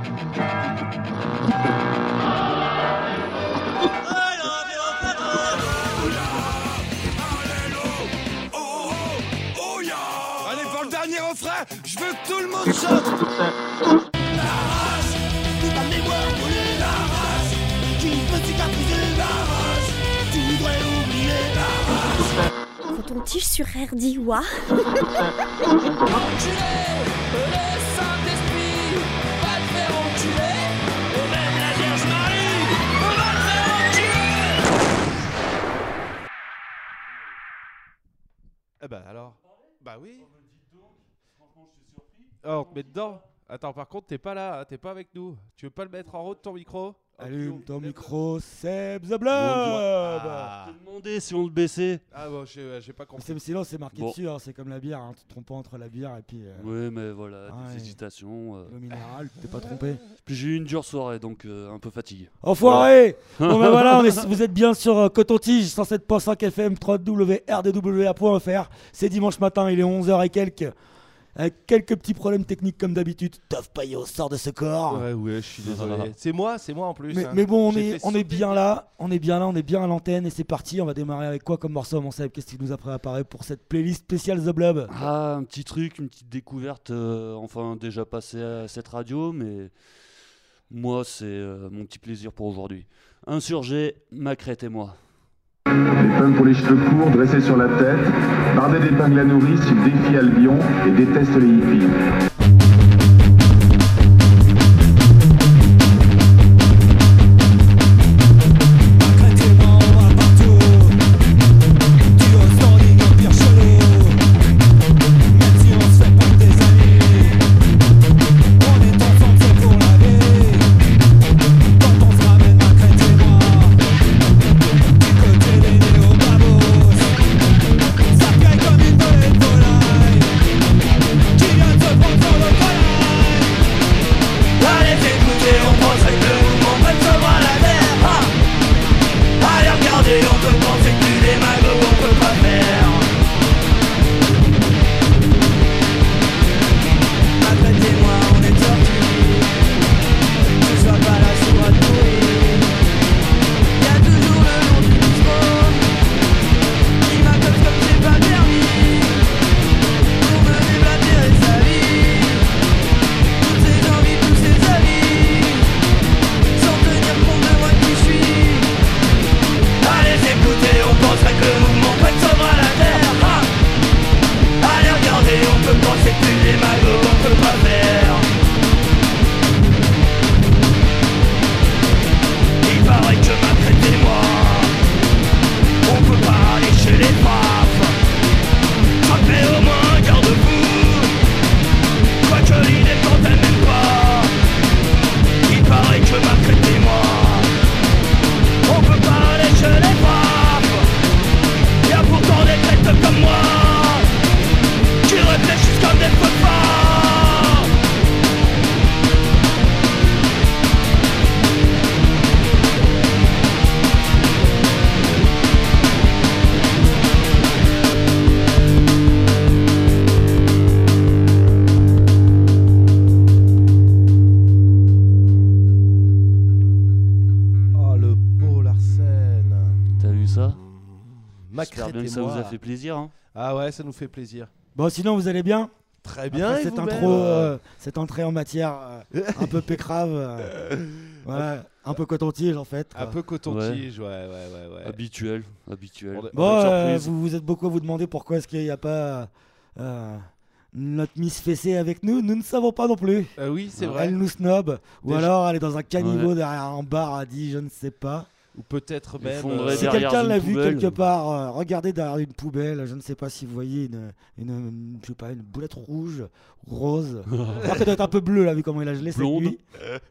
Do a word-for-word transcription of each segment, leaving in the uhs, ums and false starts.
Allez, pour le dernier refrain, je veux que tout le monde chante. La race, toute la mémoire brûlée. La race, qui peut cicatriser. La race, tu voudrais oublier. La race. Quand on tige sur R D, ouah. Enculé, le Saint-Esprit va te faire enculer. Et même la Vierge Marie va te faire enculer. Eh ben alors. Bah oui. Oh, on te met dedans. Attends, par contre, t'es pas là, hein, t'es pas avec nous. Tu veux pas le mettre en route ton micro? Allume ton micro, Seb the Blob. Ah. Je t'ai demandé si on le baissait. Ah bon, j'ai, j'ai pas compris. C'est, sinon, c'est marqué Bon. dessus, hein, c'est comme la bière, hein, tu te trompes pas entre la bière et puis euh, Oui, mais voilà, Ah des ouais. hésitations. euh. l'eau minérale, tu t'es pas trompé. Puis j'ai eu une dure soirée, donc euh, un peu fatigué. Enfoiré. Bon ben voilà, on est- vous êtes bien sur euh, Coton-Tige, cent sept virgule cinq F M, w w w point r d w a point f r. C'est dimanche matin, il est onze heures et quelques. Avec quelques petits problèmes techniques comme d'habitude. Tov Payot sort de ce corps. Ouais, ouais, je suis désolé. C'est moi, c'est moi en plus. Mais, hein. mais bon, on J'ai est, fait on est sauter- bien là, on est bien là, on est bien à l'antenne et c'est parti. On va démarrer avec quoi comme morceau, mon Seb? Qu'est-ce qu'il nous a préparé pour cette playlist spéciale The Blob? Ah, un petit truc, une petite découverte, euh, enfin déjà passé à cette radio, mais moi c'est euh, mon petit plaisir pour aujourd'hui. Insurgé, ma crête et moi. Les femmes pour les cheveux courts dressés sur la tête, bardés d'épingles à nourrice, ils défient Albion et détestent les hippies. J'espère bien que ça vous a fait plaisir. Hein. Ah ouais, ça nous fait plaisir. Bon, sinon, vous allez bien? Très bien. Après et cette vous-même intro, euh, cette entrée en matière euh, un peu pécrave, euh, ouais, un peu coton-tige en fait. Un quoi. peu coton-tige, ouais, ouais, ouais, ouais. Habituel, habituel. On a- Bon, on a une euh, surprise. vous, vous êtes beaucoup à vous demander pourquoi est-ce qu'il n'y a pas euh, notre Miss Fessée avec nous. Nous ne savons pas non plus. Euh, oui, c'est vrai. Elle nous snob, ou Déjà- alors elle est dans un caniveau Ouais. derrière un bar à dit je ne sais pas. Ou peut-être même. Effondré euh, Si derrière quelqu'un une l'a vu poubelle. quelque part, euh, regardez derrière une poubelle. Je ne sais pas si vous voyez une, une, une- je sais pas, une boulette rouge, rose. Alors qu'elle doit être un peu bleue là, vu comment il a gelé cette Blonde. nuit.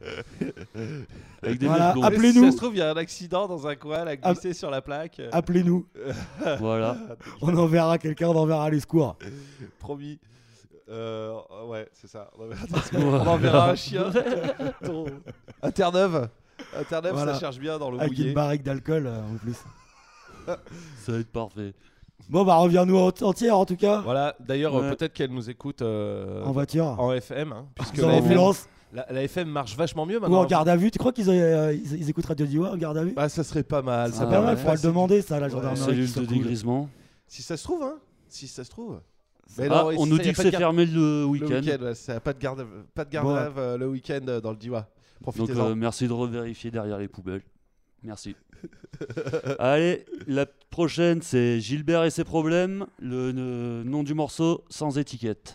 Avec des Voilà, mèches blondes. appelez- Si Appelez-nous. ça se trouve, il y a un accident dans un coin, elle a glissé sur la plaque. Appelez-nous. Voilà. On enverra quelqu'un, on enverra les secours. Promis. Euh, ouais, c'est ça. On enverra, on enverra un chien. Ton- À Terre-Neuve. À Terre-Neuve, Voilà. ça cherche bien dans le Avec mouillé. une barrique d'alcool euh, en plus. Ça va être parfait. Bon bah reviens-nous en- entière en tout cas. Voilà, d'ailleurs, Ouais. euh, peut-être qu'elle nous écoute euh, En voiture. en F M. Hein, puisque Sans la F M, ambulance. La, la F M marche vachement mieux Ou maintenant. en garde à vue, tu crois qu'ils euh, ils, ils écoutent Radio Diwa en garde à vue? Ah, ça serait pas mal. Ça Ah, Pas permet mal, de faudra le faciliter- demander ça à la Ouais. gendarmerie. Cellule qui soit de cool. dégrisement. Si ça se trouve, hein. Si ça se trouve. Mais Ah, non, et on si nous ça, y dit a que pas c'est de garde- fermé le Le week-end. week-end, ouais, ça a pas de garde, pas de garde Bon. à vue, euh, le week-end euh, dans le Diwa. Donc Profitez-en. euh, merci de revérifier derrière les poubelles. Merci. Allez, la prochaine c'est Gilbert et ses problèmes. Le, le nom du morceau sans étiquette.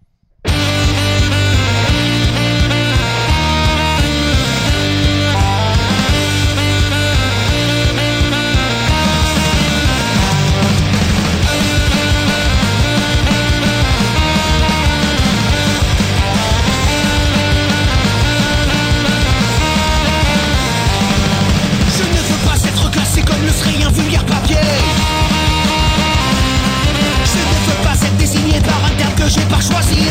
Je ne veux pas être classé comme le serait un vulgaire papier. Je ne veux pas être désigné par un terme que j'ai pas choisi.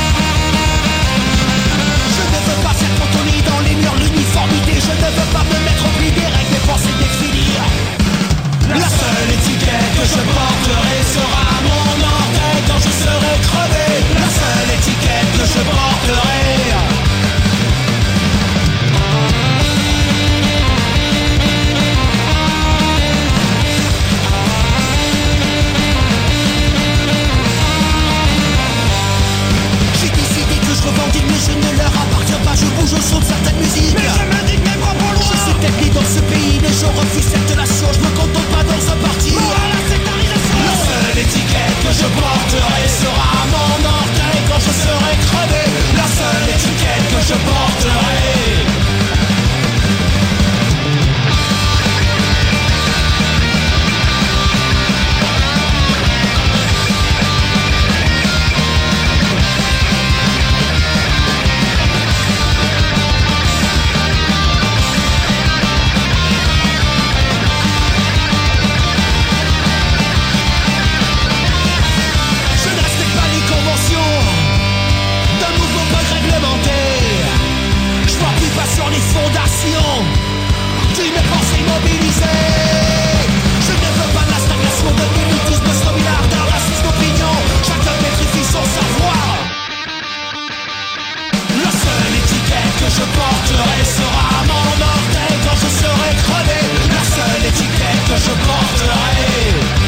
Je ne veux pas être cantonné dans les murs l'uniformité. Je ne veux pas me mettre au pli des règles des pensées définies. La seule étiquette que je porterai sera mon orteil quand je serai crevé. La seule étiquette que je porterai. J'ai décidé que je revendique mais je ne leur appartiens pas. Je bouge au son de certaines musiques. Mais je m'indique mes propres lois. Je suis peut-être né dans ce pays mais je refuse cette nation. Je me contente pas dans un parti. Voilà la sectarisation. La seule étiquette que je porterai sera mon orteil quand je serai crevé. La seule étiquette que je porterai. Je ne respecte pas les conventions d'un mouvement pas réglementé. Je m'appuie pas sur les fondations d'une pensée mobilisée. Je ne veux pas de la stagnation, de l'élitisme snobilard, d'un racisme d'opinion. Chacun pétrifie son savoir. La seule étiquette que je porterai sera mon orteil quand je serai crevé. La seule étiquette que je porterai.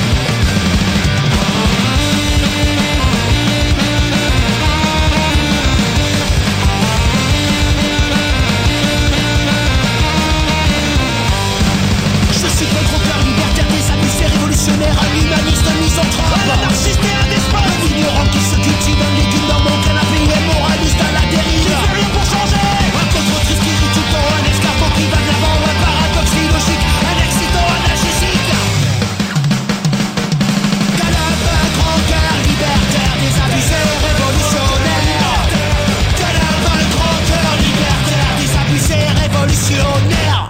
Je suis contre-cœur libertaire, désabusé, révolutionnaire, un humaniste, un misanthrope, un anarchiste et un despote, un ignorant qui se cultive, un légume dans mon canapé, un moraliste à la dérive. Je fais rien pour changer. Un contre-triste qui rit tout le temps, un escargot qui va de l'avant, un paradoxe illogique, un excitant analgésique. Calab, un grand cœur libertaire, désabusé, révolutionnaire. Calab, un grand cœur libertaire, désabusé, révolutionnaire.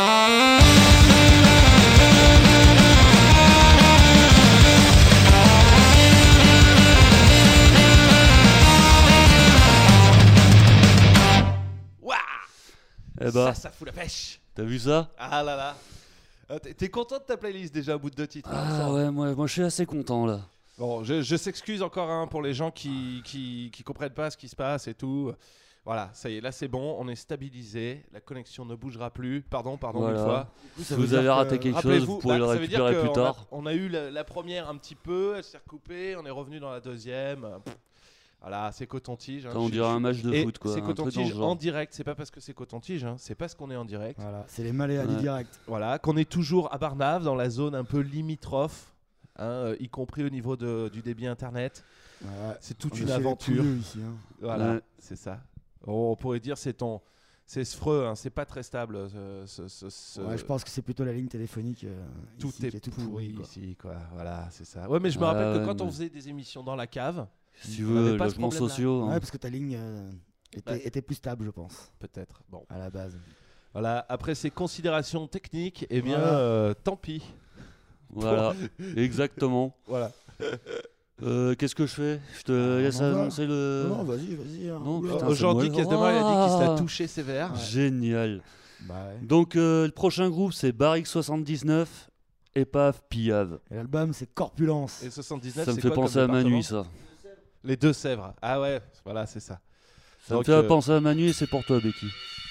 Waouh, Eh bah, ça, ça fout la pêche. t'as vu ça? Ah là là. Euh, t'es- T'es content de ta playlist déjà au bout de deux titres, hein, Ah ça. ouais, moi, moi je suis assez content là. Bon, je, je s'excuse encore hein, pour les gens qui, qui qui comprennent pas ce qui se passe et tout. Voilà, ça y est, là c'est bon, on est stabilisé, la connexion ne bougera plus. Pardon, pardon Voilà. une fois. Si vous avez raté quelque chose, Rappelez-vous, vous pouvez bah, le ça veut dire récupérer qu'on plus a- tard. On a eu la, la première un petit peu, elle s'est recoupée, on est revenu dans la deuxième. Pff, voilà, c'est coton-tige. hein. Ça, on Je- dirait je- un match de et foot quoi. C'est un truc dans coton-tige ce genre. en direct, c'est pas parce que c'est coton-tige, hein, c'est parce qu'on est en direct. Voilà, c'est les maléas du Ouais. direct. Voilà, qu'on est toujours à Barnave, dans la zone un peu limitrophe, hein, euh, y compris au niveau de- du débit internet. Ouais. C'est toute On une est chez aventure. tous deux ici, hein. Voilà, Ouais. c'est ça. Oh, on pourrait dire c'est ton, c'est Sfreux, hein, c'est pas très stable. Ce, ce- ce- ce- Ouais, je pense que c'est plutôt la ligne téléphonique. euh, tout ici est, qui est tout pourri, pourri. quoi. ici, quoi. Voilà, c'est ça. Ouais, mais je me Ah rappelle que ouais, quand on mais- faisait des émissions dans la cave, Si tu on avait veux, pas ce logements problème-là. sociaux. hein. Ouais, parce que ta ligne euh, était, Ouais. était plus stable, je pense, peut-être. Bon, à la base. voilà. Après ces considérations techniques, eh bien, Voilà. euh, tant pis. Voilà, exactement. Voilà. Euh, Qu'est-ce que je fais? Je te Ah, laisse on en va. annoncer le. Non, vas-y, vas-y. hein. Non, Oula. putain, Aujourd'hui, c'est moi. Casdemar, il a dit qu'il se l'a Ah. touché sévère. Génial. Bah ouais. Donc, euh, le prochain groupe, c'est Barrick soixante-dix-neuf, Épave, Pillave. Et l'album, c'est Corpulence. Et soixante-dix-neuf, Ça me c'est fait quoi penser comme à ma département nuit, ça. Les Deux-Sèvres. Ah ouais, voilà, c'est ça. Ça Donc, me fait euh, penser à Manu et c'est pour toi, Becky.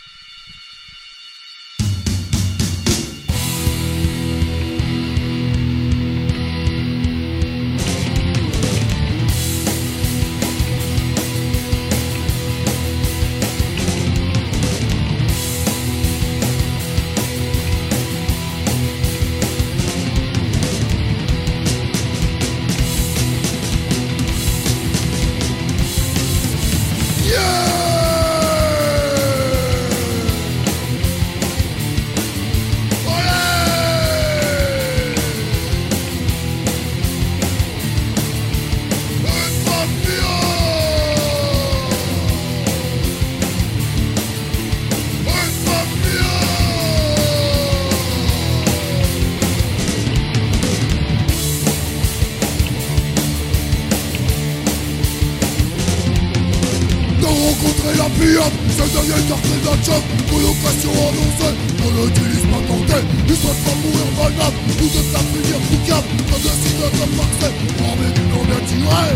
Rencontrer la pillade, c'est derrière cartel d'un choc. Colocation annoncée, on l'utilise pas tenté. Il souhaite pas mourir malade, ou de ta finir boucade. Quand décide de te passer, armé du nom bien tiré.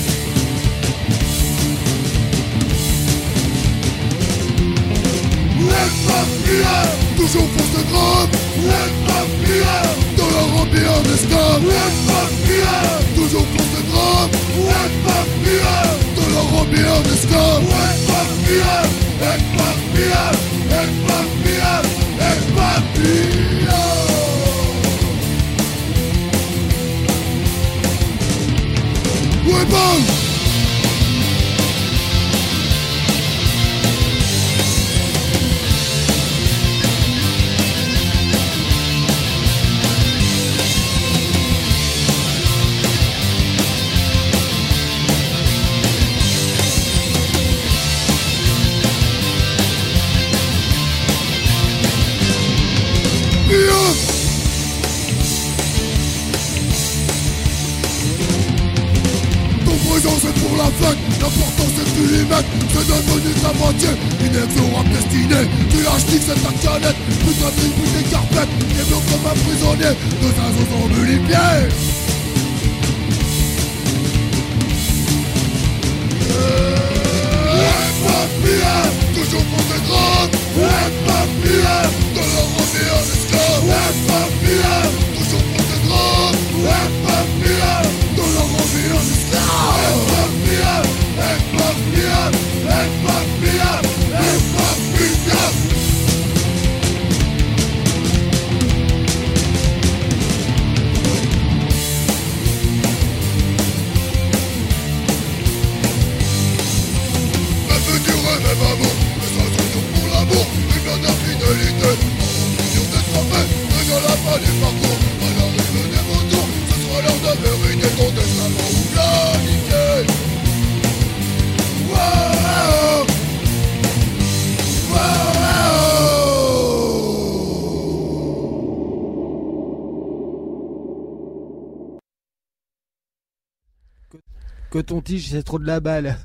Les papiers, toujours pour ce drame. Les papiers, de leur remplir un esclave. Les papiers, toujours pour ce drame. Les papiers, de leur remplir un esclave. Les papiers, les papiers, les papiers, les papiers. Ouais, bon. C'est pour la fête, l'important c'est que tu l'y mettes. C'est devenu ta moitié, inexorable destinée. Tu lâches nique c'est ta canette, putain de plus des carpettes. T'es blanc comme un prisonnier, deux zinzos en mulipied. Les papiers, toujours pour des drogues. Les papiers, de leur ramener un esclave. Les papiers, toujours pour des drogues. Les papiers, de leur ramener un esclave. Les papiers, les papiers, les papiers, les papiers. Même amour, mais ça c'est tout pour l'amour. Une bonne infidélité, en millions d'escapés. Regarde la fin du parcours, à l'arrivée des vautours. Ce sera l'heure de vérité, ton testament ou planifié. Wow, Coton-tige, c'est trop de la balle.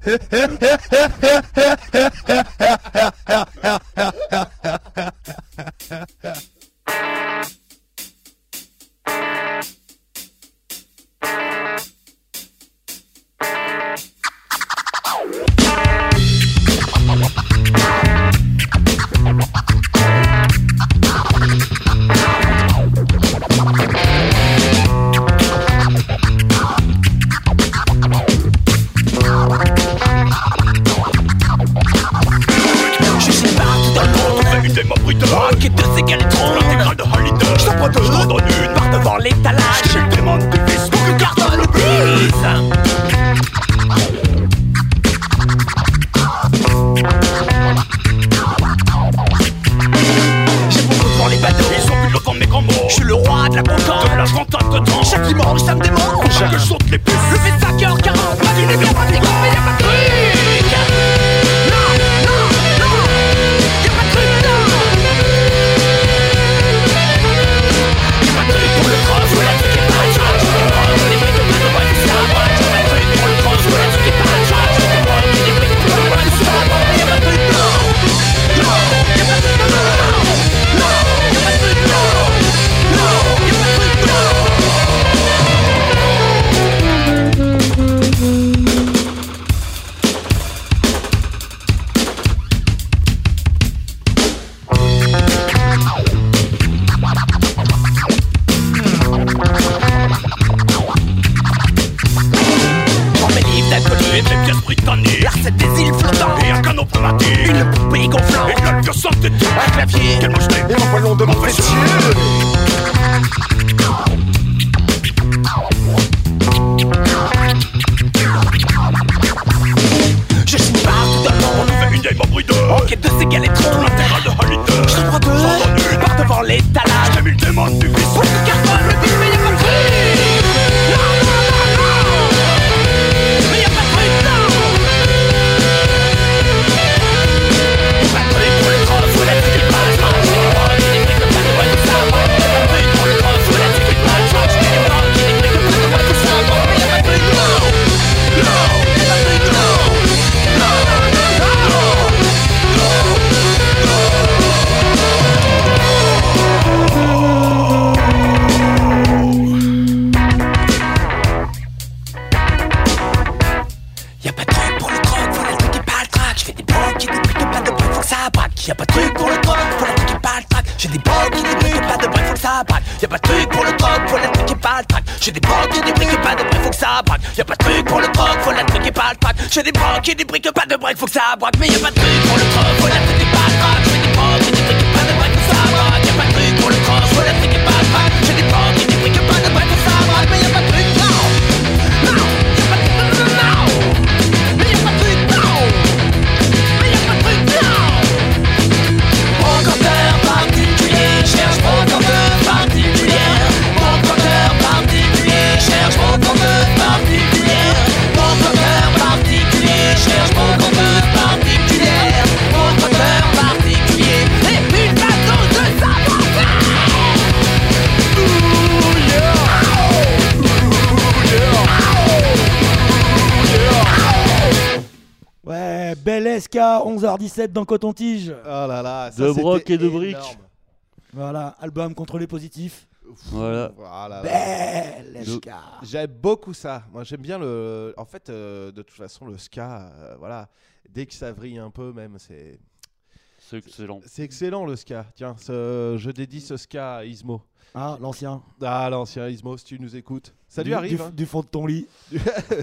Pour le cross, voilà ce qui est pas. piano pneumatique, une poupée gonflante, une algue synthétique, un clavier, quel mouche et un ballon de mon métier. Je signe partout dans le monde, on fait une vieille membride en quête de ces galétrons, tout l'intégral de Holiday. Je prends deux, par devant l'étalage, j'ai mis le démon du vice. Pour que carbone le dit, mais y'a pas de truc. Non, non, non, non. Mais y'a pas de truc, non. Pas de truc pour le troll, faut la truc qui passe. J'ai des brocs, j'ai des briques, pas de boîte, tout ça. Pas de truc pour le troll, faut la truc qui passe. J'ai des brocs, j'ai des briques, pas de boîte, tout ça. Mais y'a pas de truc, non. Non, y'a pas de truc, non. Y'a pas de truc pour le troc, faut la truc et pas le trac. J'fais des brocs et des briques, pas de briques, faut que ça braque. Y'a pas de truc pour le troc, faut la truc et pas le trac. J'ai des brocs et des briques, pas de briques, faut que ça braque. Y'a pas de truc pour le troc, faut la truc et pas le trac. J'ai des brocs et des briques, pas de briques, faut que ça braque. Y'a pas de truc pour le troc, faut la truc et pas le trac. J'ai des brocs et des briques, pas de briques, faut que ça braque. Mais y'a pas de truc pour le troc, faut la truc et pas le trac. J'ai des brocs et des briques, pas de briques, faut que ça braque. Y'a pas de truc pour le troc, faut la truc et pas le trac. J'ai des brocs et des briques, pas de briques, faut que ça braque. Mais y'a pas de truc, non, non, y'a pas de truc, non. Mais y'a pas de truc, non. Mais y'a pas de truc, non. Brocanteur particulier, cherche brocanteur particulière. Brocanteur particulier, cherche brocanteur particulière. Brocanteur particulier, cherche brocanteur particulière. Brocanteur particulier, et une bateau de savoir-faire. Ouh yeah. Ouh yeah. Ouais, bel S K, onze heures dix-sept dans Coton-Tige. Oh là là, ça De c'était broc et de énorme. briques. Voilà, album contre les positifs. Voilà. Voilà. Bel S K. J'aime beaucoup ça. Moi, j'aime bien le. En fait, euh, de toute façon, le ska, euh, voilà. Dès que ça vrille un peu, même, c'est. C'est excellent. C'est excellent le ska. Tiens, ce... je dédie ce ska à Ismo. Ah, l'ancien. Ah, l'ancien Ismo, si tu nous écoutes. Ça lui Du- arrive. du, hein. du fond de ton lit. du...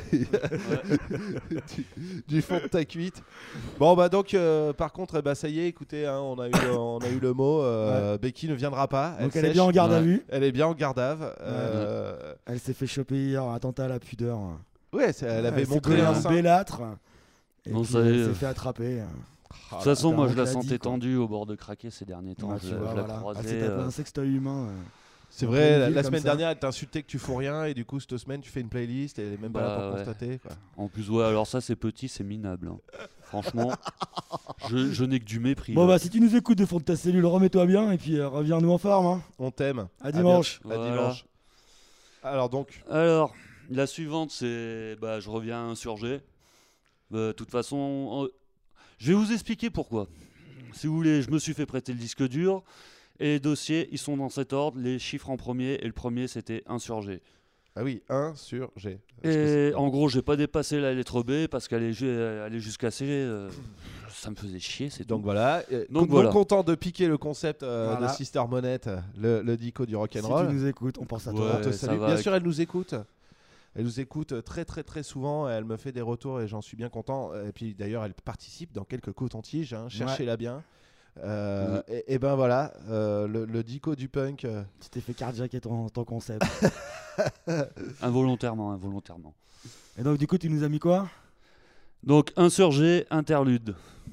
du fond de ta cuite. Bon, bah donc, euh, par contre, bah, ça y est, écoutez, hein, on, a eu, on a eu le mot. Euh, Becky ne viendra pas. Donc elle est sèche. bien en garde à Ouais. vue. Elle est bien en garde-à-vue. Euh, Elle s'est fait choper hier, attentat à la pudeur. Ouais, c'est- elle avait s'est montré collée un un sein. bellâtre. Et Bon, puis ça y elle est. s'est fait attraper. Ah, De toute façon, t'as moi je honte, la l'a sentais dit, quoi. tendue au bord de craquer ces derniers temps. Ah, je tu vois, je la voilà. Elle croisais. s'est tapée euh, un sextoy humain. euh. C'est En vrai, pleine la, ville, la comme semaine ça. dernière, elle t'a insulté que tu fous rien et du coup, cette semaine, tu fais une playlist et elle est même pas là Bah, pour ouais. constater. Quoi. En plus, ouais, alors ça c'est petit, c'est minable. hein. Franchement, je, je n'ai que du mépris. Bon là. bah si tu nous écoutes de fond de ta cellule, remets-toi bien et puis euh, reviens-nous en forme. Hein. On t'aime. À dimanche. bien- À Voilà. dimanche. Alors donc, Alors, la suivante, c'est. Bah, je reviens insurgé. De toute façon, euh, je vais vous expliquer pourquoi. Si vous voulez, je me suis fait prêter le disque dur. Et les dossiers, ils sont dans cet ordre. Les chiffres en premier. Et le premier, c'était insurgé. ah oui, un sur G. Parce que Et c'est- en gros, j'ai pas dépassé la lettre B parce qu'aller ju- aller jusqu'à C, euh, ça me faisait chier. C'est Donc tout. voilà, Et Donc con- voilà. content de piquer le concept euh, Voilà. de Sister Monette, le, le dico du Si rock'n'roll. tu nous écoutes, on pense à Ouais. toi. On te ça salue. va Bien avec- sûr, elle nous écoute. Elle nous écoute très très très souvent. Elle me fait des retours et j'en suis bien content. Et puis d'ailleurs, elle participe dans quelques cotons-tiges. Hein. Cherchez-la bien. Euh, et, et ben voilà, euh, le, le dico du punk. euh, Tu t'es fait carjacker ton, ton concept. Involontairement, involontairement. Et donc du coup, tu nous as mis quoi? Donc, insurgé, interlude.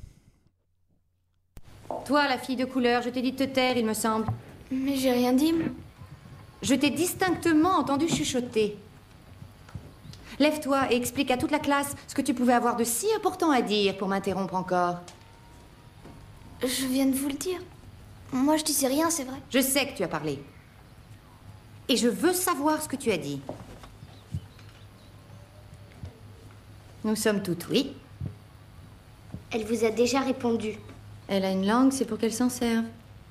Toi, la fille de couleur, je t'ai dit de te taire, il me semble. Mais j'ai rien dit. moi. Je t'ai distinctement entendu chuchoter. Lève-toi et explique à toute la classe ce que tu pouvais avoir de si important à dire pour m'interrompre encore. Je viens de vous le dire. Moi, je disais rien, c'est vrai. Je sais que tu as parlé. Et je veux savoir ce que tu as dit. Nous sommes toutes oui. Elle vous a déjà répondu. Elle a une langue, c'est pour qu'elle s'en serve.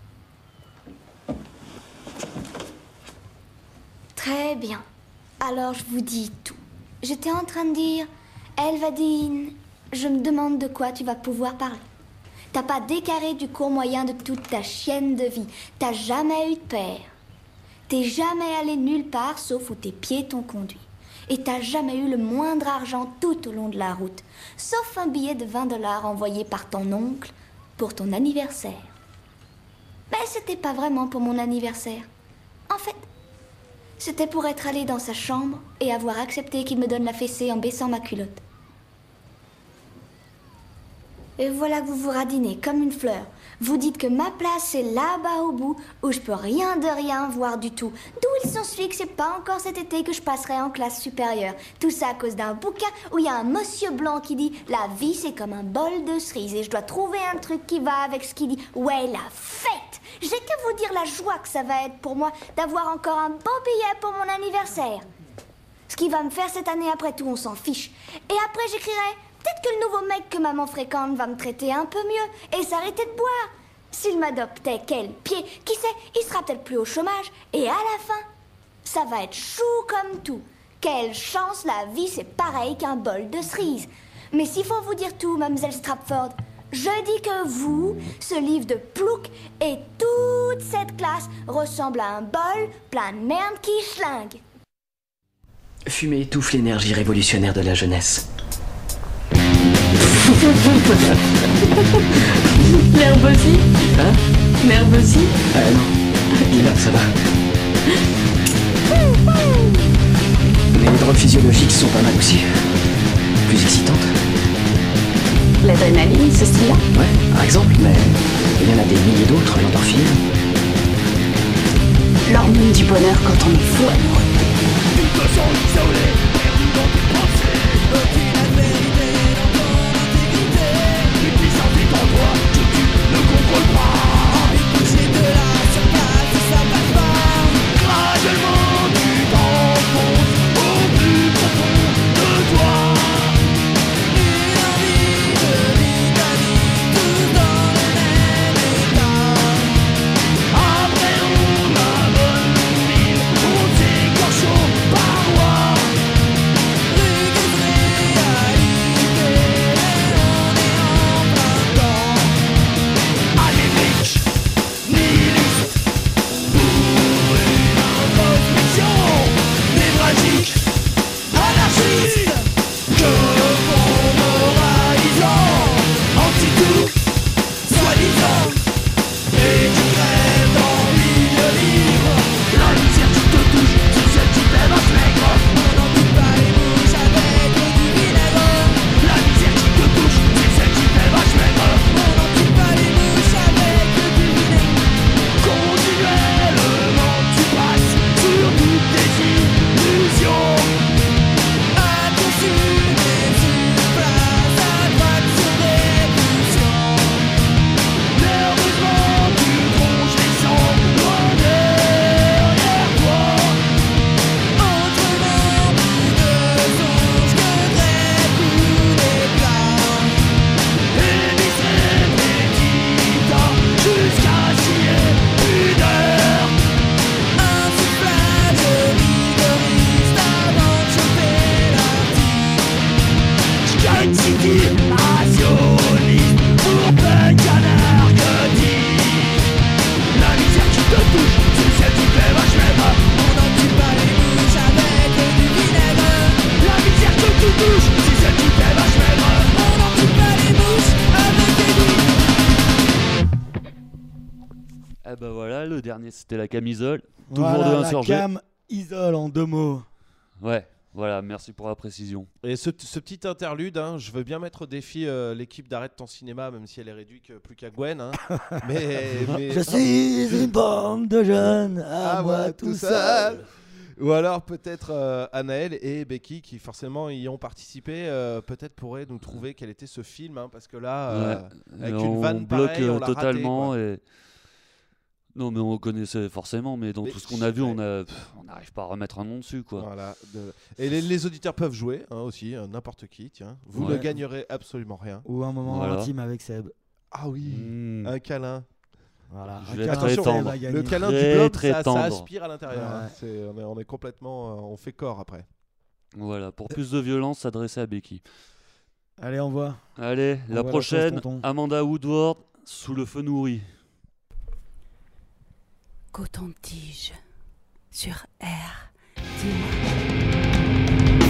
Très bien. Alors, je vous dis tout. J'étais en train de dire, Elvadine, je me demande de quoi tu vas pouvoir parler. T'as pas décarré du cours moyen de toute ta chienne de vie. T'as jamais eu de père. T'es jamais allé nulle part sauf où tes pieds t'ont conduit. Et t'as jamais eu le moindre argent tout au long de la route, sauf un billet de vingt dollars envoyé par ton oncle pour ton anniversaire. Mais c'était pas vraiment pour mon anniversaire. En fait, c'était pour être allé dans sa chambre et avoir accepté qu'il me donne la fessée en baissant ma culotte. Et voilà que vous vous radinez comme une fleur. Vous dites que ma place c'est là-bas au bout, où je peux rien de rien voir du tout. D'où il s'ensuit que c'est pas encore cet été que je passerai en classe supérieure. Tout ça à cause d'un bouquin où il y a un monsieur blanc qui dit « La vie c'est comme un bol de cerises » et je dois trouver un truc qui va avec ce qu'il dit. Ouais, la fête! J'ai qu'à vous dire la joie que ça va être pour moi d'avoir encore un beau billet pour mon anniversaire. Ce qui va me faire cette année, après tout, on s'en fiche. Et après j'écrirai... Peut-être que le nouveau mec que maman fréquente va me traiter un peu mieux et s'arrêter de boire. S'il m'adoptait, quel pied, qui sait, il sera peut-être plus au chômage. Et à la fin, ça va être chou comme tout. Quelle chance, la vie c'est pareil qu'un bol de cerises. Mais s'il faut vous dire tout, mademoiselle Stratford, je dis que vous, ce livre de plouc et toute cette classe ressemble à un bol plein de merde qui schlingue. Fumer étouffe l'énergie révolutionnaire de la jeunesse. L'herbe aussi. Hein? L'herbe aussi. Ah non, dis-là, ça va. Mais les drogues physiologiques sont pas mal aussi. Plus excitantes. L'adrénaline, ce style-là. Ouais, par exemple, mais il y en a des milliers d'autres, l'endorphine. L'hormone du bonheur quand on est fou amoureux. Une leçon isolée, perdue dans tes pensées. Aucune vérité dans ton intégrité. Une puissance est en toi que tu ne contrôles pas. Envie de bouger de la surface, ça passe pas. Graduellement tu t'enfonces au plus profond de toi. Une envie de vitamine, tout dans le même état. Après on abonne l'île, on s'écorche aux parois. Rugueuse réalité, on est en plein temps. Anémique, nihiliste, pour une introspection névragique, anarchiste, que font moralisant, anti-tout, soi-disant, et tu crèves d'envie de vivre. La misère qui te touche, c'est celle qui t'aime à se maigre. On n'empile pas les mouches avec du vinaigre. La misère qui te touche, c'est celle qui t'aime à se maigre. On n'empile pas les mouches avec du vinaigre. Continuellement tu passes sur toutes tes illusions. À consumer sur place, à droite sur des pulsions. Nerveusement tu tronches les sangs loin derrière toi. Autrement plus de songes que vrais coups d'éclat. Éviscé pétitant jusqu'à scier pudeur. Un soufflage rigoriste avant de choper l'artiste. Sky City, rationniste pour peine qu'un narcotique. La misère qui te touche, c'est celle qui fait vache même. On n'empile pas les mouches avec du vinaigre. La misère que tu touches, c'est celle qui fait vache même. On n'empile pas les mouches avec du. Eh ben voilà, le dernier c'était la camisole. Toujours Voilà, de la l'insurgé. cam isole en deux mots. Ouais, voilà, merci pour la précision. Et ce, ce petit interlude, hein, je veux bien mettre au défi euh, l'équipe d'Arrête ton cinéma, même si elle est réduite que- plus qu'à Gwen. Hein. mais, mais- Je suis une bande de jeunes, à Ah, moi moi tout tout seul. seul. Ou alors peut-être euh, Anaël et Becky qui forcément y ont participé, euh, peut-être pourraient nous trouver quel était ce film, hein, parce que là, euh, Ouais. avec Et une on vanne bloque pareille, on euh, l'a raté, totalement quoi. et non mais on connaissait forcément, mais dans Mais tout ce qu'on a vu, ouais. on a, pff, on n'arrive pas à remettre un nom dessus quoi. Voilà, de- Et les, les auditeurs peuvent jouer hein, aussi, euh, n'importe qui, tiens. Vous Ouais. ne gagnerez absolument rien. Ou un moment Voilà. intime avec Seb. Ah oui, Mmh. un câlin. Voilà. Je Un vais câlin, être très Seb tendre. va gagner. Le câlin Très, du bloc, très ça, ça tendre. aspire à l'intérieur. hein. Ouais. C'est- On, est, on est complètement, euh, on fait corps après. Voilà, pour plus de violence, s'adresser à Becky. Allez, on voit. Allez, On la voit la prochaine, chose, tonton. Amanda Woodward, Sous le feu nourri. Coton-tige sur R. Dis-moi.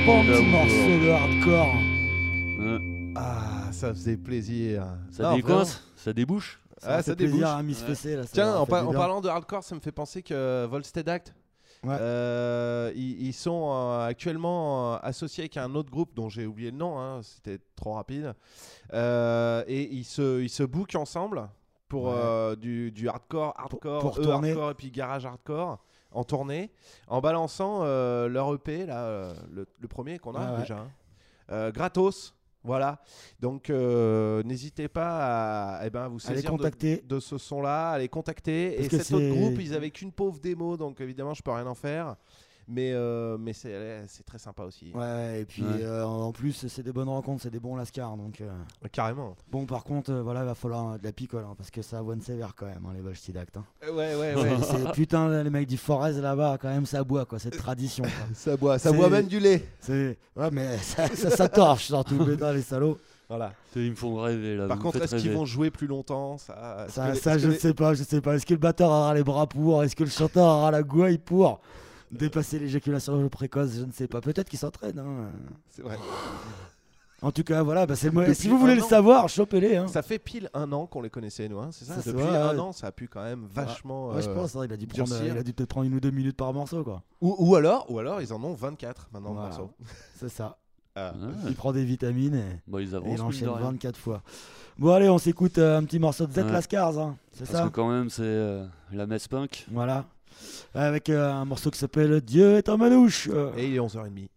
pas un Là, petit on morceau peut- de hardcore. Ouais. Ah, ça faisait plaisir. Ça Non, décoince, ça débouche. Ça Ah, fait ça plaisir débouche. à Miss Ouais. Fessé là. ça Tiens, leur en, fait par- du en bien. parlant de hardcore, ça me fait penser que Volstead Act, Ouais. euh, ils, ils sont euh, actuellement euh, associés avec un autre groupe dont j'ai oublié le nom, hein, c'était trop rapide. Euh, et ils se, ils se bookent ensemble pour Ouais. euh, du, du hardcore, hardcore, pour eux tourner. hardcore et puis garage hardcore en tournée, en balançant euh, leur E P, là, euh, le, le premier qu'on a Ouais, ouais. déjà, hein. Euh, gratos. Voilà, donc euh, n'hésitez pas à, eh ben, vous À les saisir de, contacter. de ce son-là, à les contacter. Parce et que cet autre c'est- groupe, ils avaient qu'une pauvre démo, donc évidemment, je peux rien en faire. Mais, euh, mais c'est, c'est très sympa aussi. Ouais, et puis Ouais. euh, en plus, c'est des bonnes rencontres, c'est des bons lascars. Donc, euh, Carrément. bon, par contre, euh, voilà, il va falloir euh, de la picole hein, parce que ça one sévère quand même, hein, les Volstead Act. Hein. Ouais, ouais, C'est- ouais. c'est- putain, les mecs du Forez là-bas, quand même, ça boit quoi, cette tradition. Quoi. ça boit, ça C'est- boit même du lait. C'est... Ouais, mais ça, ça, ça torche surtout, putain, les salauds. Voilà. Ils me font rêver là. Par vous me contre, faites est-ce qu'ils rêver. vont jouer plus longtemps ça, est-ce Ça, que les- ça est-ce je que ne les- sais pas, je sais pas. Est-ce que le batteur aura les bras pour? Est-ce que le chanteur aura la gouaille pour dépasser l'éjaculation précoce? Je ne sais pas. Peut-être qu'il s'entraîne. Hein. C'est vrai. En tout cas, voilà. Bah, c'est le mo- Depuis si vous voulez un le an. savoir, chopez-les. Hein. Ça fait pile un an qu'on les connaissait, nous, hein, c'est ça. C'est Depuis ça, un ouais. an, ça a pu quand même vachement. Ouais, je euh, pense. Hein, il a dû prendre, durcir. il a dû peut-être prendre une ou deux minutes par morceau, quoi. Ou, ou alors, ou alors, ils en ont vingt-quatre maintenant Voilà. de morceaux. C'est ça. Ah. Ouais. Il prend des vitamines et, Bon, ils et avancent. il mine enchaîne de rien. vingt-quatre fois. Bon, allez, on s'écoute euh, un petit morceau de Z Ouais. Lascars. Hein. C'est Parce ça. que quand même, c'est euh, la messe punk. Voilà. Avec euh, un morceau qui s'appelle Dieu est un manouche. Euh, Et il est onze heures trente.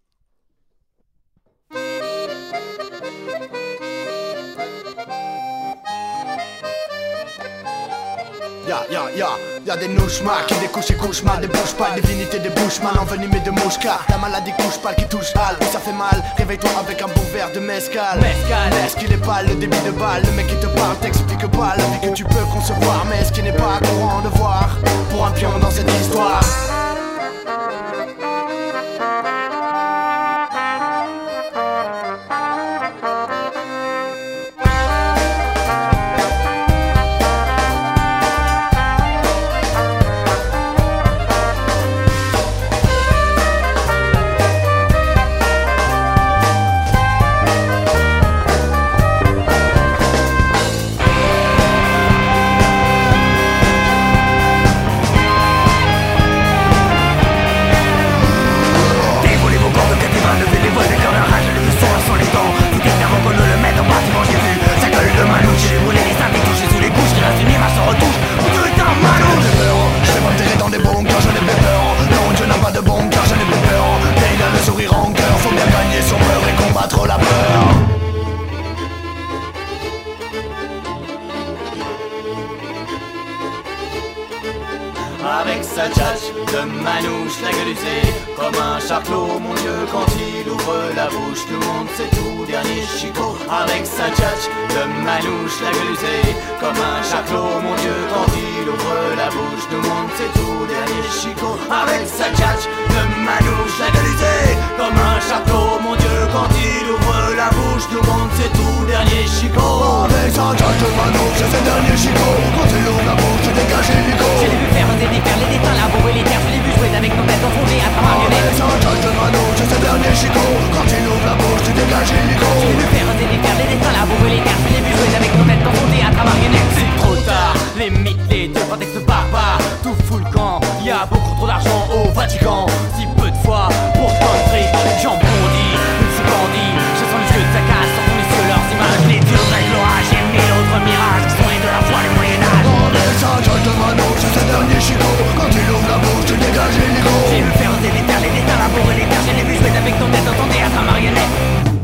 Ya, ya, ya, y'a des nouchmas qui découchent et couchent mal, des bouches pas, divinité des bouches mal, envenimé de mouches car la maladie couche pas, qui touche mal, où ça fait mal, réveille-toi avec un bon verre de mescal. Mescal, est-ce qu'il est pas le débit de balle, le mec qui te parle t'explique pas la vie que tu peux concevoir, mais est-ce qu'il n'est pas courant de voir pour un pion dans cette histoire? Dévoilez vos corps de cathédrale, levez les voiles des cœurs d'un rage, le son sans les dents. Tout est clair, on peut le mettre en bâtiment, j'ai vu sa gueule de manouche, j'ai brûlé les seins, des touches, sous les couches, il reste une image sans retouche. Dieu est un manouche. Je vais m'enterrer dans des bons car j'en ai plus peur. Non, Dieu n'a pas de bon car j'en ai plus peur. Et il a le sourire en cœur, faut bien gagner son peur et combattre la peur. Avec sa tchatche de manouche, la gueule usée comme un charclot, mon Dieu, quand il ouvre la bouche, tout le monde sait tout, dernier chicot. Avec sa tchatche de manouche, la gueule usée comme un charclot, mon Dieu, quand il ouvre la bouche, tout le monde sait tout, dernier chicot. Avec sa tchatche de manouche, la gueule usée comme un charclot, mon Dieu, quand il ouvre la bouche, tout le monde sait tout, dernier chicot. Avec sa tchatche de manouche, c'est le dernier chicot, quand il ouvre la bouche, dégage l'hélico. J'ai vu faire des déclare les destins, labourer les terres, je l'ai vu jouer avec nos têtes dans son théâtre à marionnettes. Avec sa tchatche de manouche, c'est le dernier chicot, quand il ouvre la bouche, tu dégages l'hélico. J'ai vu faire des déclare les destins, labourer les terres, je l'ai vu jouer avec nos têtes dans son théâtre à marionnettes. C'est trop tard, les mythes, les dieux, contexte barbare, tout fout le camp. Y a beaucoup trop d'argent au Vatican, si peu de foi pour tant de fric. J'en bondis, une sous bandit, je sens les yeux de sa casse, sur ton yeux leurs images. Les dieux règlent l'orage et mille autres mirages qui sont les de la foi du Moyen-Âge. Avec sa tchatche de manouche, c'est le dernier chicot, quand il ouvre la bouche, tu dégages l'hélico. J'ai vu faire des déclare les destins, labourer les terres, je l'ai vu jouer avec nos têtes dans son théâtre à marionnettes.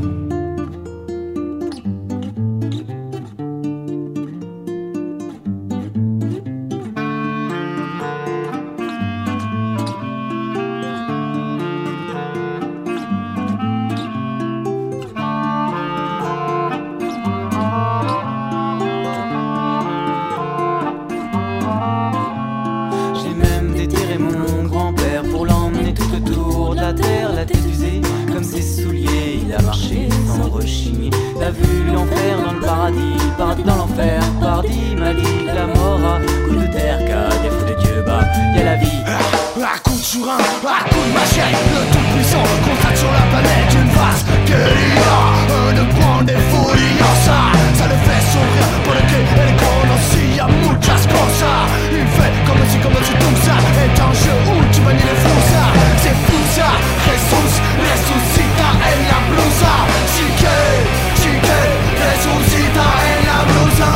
J'ai même déterré mon grand-père pour l'emmener tout autour de la terre, la tête usée comme ses souliers. Il a marché sans rechigner, l'a vu l'enfer dans le paradis, le paradis dans l'enfer, paradis Malik, la mort à coup de terre, qu'à défaut de Dieu, bah y'a la vie. À coup de sourin, à coup de machette, le tout puissant constate sur la planète. face. Quelle I A de prendre des folies, ça, ça le fait sourire. Pour le cul et les conocí, y'a muchas cosas. Il fait comme si, comme si tout ça est un jeu où tu manies les fous, ça. C'est fou ça, Jesús resucita en la blusa. Chique, chique, resucita en la blusa.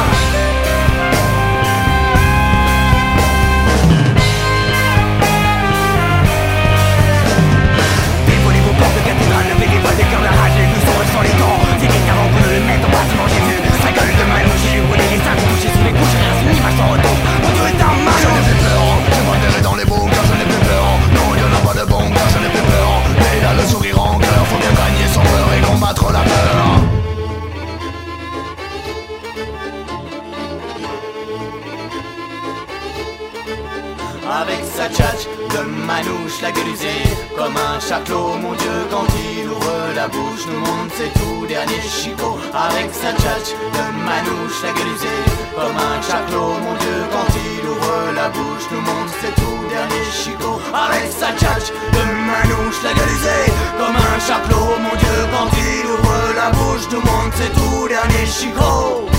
Porte cathédrale, levez les voiles des cœurs de rage, les loups sont sans les dents. C'est vite avant qu'on ne le mette en bâtiment, j'ai vu sa gueule de manouche, j'ai brûlé les seins, couché sous les couches, rien, c'est une image sans retour. Mon Dieu est un mal. Je n'ai plus peur, je m'enterrai dans les bunkers, je n'ai plus peur. Non, il y en a pas de bunker, je n'ai plus peur. Mais là le sourire en cœur, faut bien gagner son peur et combattre la peur. Avec sa tchatch de manouche, la gueule usée comme un chaclot. Mon Dieu, quand il ouvre la bouche, nous montre ses tout derniers chicots. Avec sa tchatch de manouche, la gueule usée comme un chaclot. Mon Dieu, quand il ouvre la bouche, nous montre ses tout derniers chicots. Avec sa tchatch de manouche, la gueule usée comme un chaclot. Mon Dieu, quand il ouvre la bouche, nous montre ses tout derniers chicots.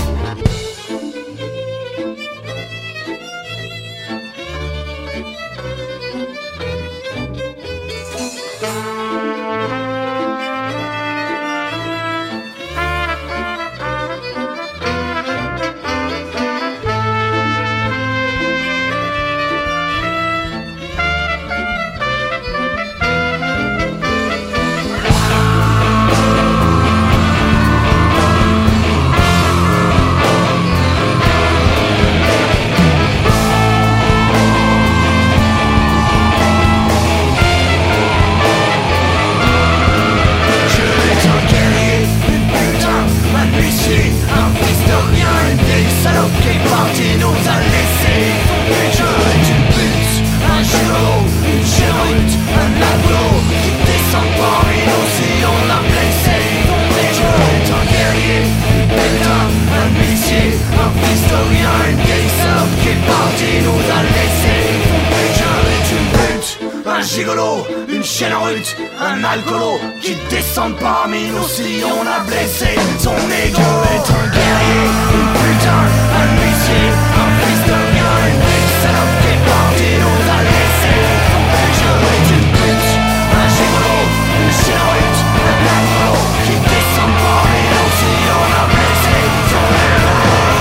Gigolo, une chaîne en rute, un alcoolo qui descend parmi nous si on a blessé. Son égo est un guerrier, une putain, un huissier, un fils de rien, une vieille salope qui est partie nous a laissé. Son péché est une pute, un gigolo, une chaîne en rute, un alcoolo qui descend parmi nous si on a blessé. Son égo.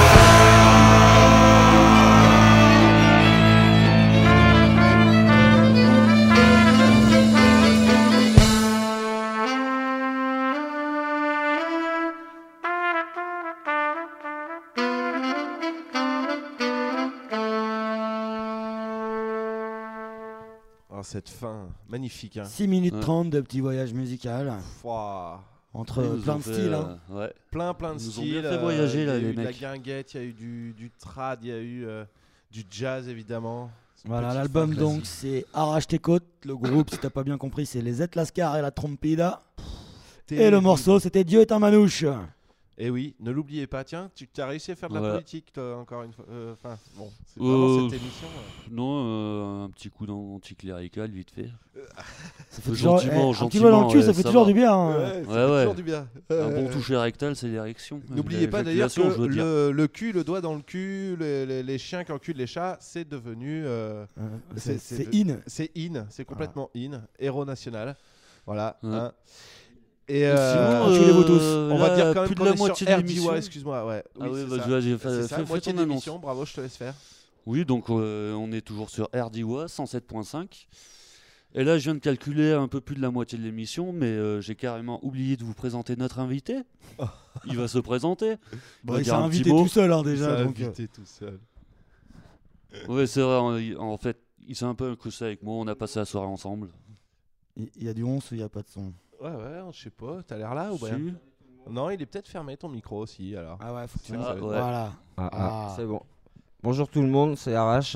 Cette fin magnifique. Hein. six minutes ouais. trente de petit voyage musical. Wow. Entre Ils plein de fait, styles. euh, hein. ouais. Plein, plein de Ils nous ont styles. bien fait voyager, là, euh, il y a les eu de la mecs. guinguette, il y a eu du, du trad, il y a eu euh, du jazz évidemment. Voilà, Petite l'album fin donc classique. c'est Arrache tes côtes. Le groupe, si t'as pas bien compris, c'est les Etlascar et la Trompida. Et Terrible. le morceau, c'était Dieu est un manouche. Et oui, ne l'oubliez pas. Tiens, tu as réussi à faire de la Ouais. politique, toi, encore une fois. Enfin, euh, bon, c'est vraiment Euh, cette émission. Ouais. Non, euh, un petit coup d'anticlérical vite fait. Ça fait Euh, toujours, gentiment, eh, un petit gentiment, doigt dans le cul, ouais, ça fait ça toujours va. du bien. hein. Ouais, ça Ouais, fait ouais. toujours du bien. Un Euh, bon toucher rectal, c'est l'érection. N'oubliez pas d'ailleurs que L'éjaculation, je veux dire. le, le cul, le doigt dans le cul, les, les- les chiens qui enculent les chats, c'est devenu. euh, Euh, c'est- c'est c'est- c'est in. C'est in, c'est complètement in. Héros national. Voilà. Ouais. hein. Et Sinon, euh, enculez-vous tous. euh, on va là, dire quand même plus de qu'on la est moitié sur de R D Y, l'émission. excuse-moi. Ouais. Ah Oui, oui, c'est vas-y, ça. vas-y, C'est fais- ça, fais- moitié fais de ton l'émission, bravo, je te laisse faire. Oui, donc euh, on est toujours sur R D Y, cent sept point cinq. Et là, je viens de calculer un peu plus de la moitié de l'émission, mais euh, j'ai carrément oublié de vous présenter notre invité. Il va se présenter. Bon, va il s'est dire un invité petit mot. tout seul hein, déjà. Ça a donc, euh, invité tout seul. Ouais, c'est vrai, en, en fait, il s'est un peu incrusté avec moi, on a passé la soirée ensemble. Il il y a du onze ou il n'y a pas de son? Ouais, ouais, je sais pas. T'as l'air là ou bien? Si. Non, il est peut-être fermé ton micro aussi alors. Ah ouais, faut que tu C'est nous- ça, ouais. Voilà. Ah, ah, Ah. c'est bon. Bonjour tout le monde, c'est Arrache.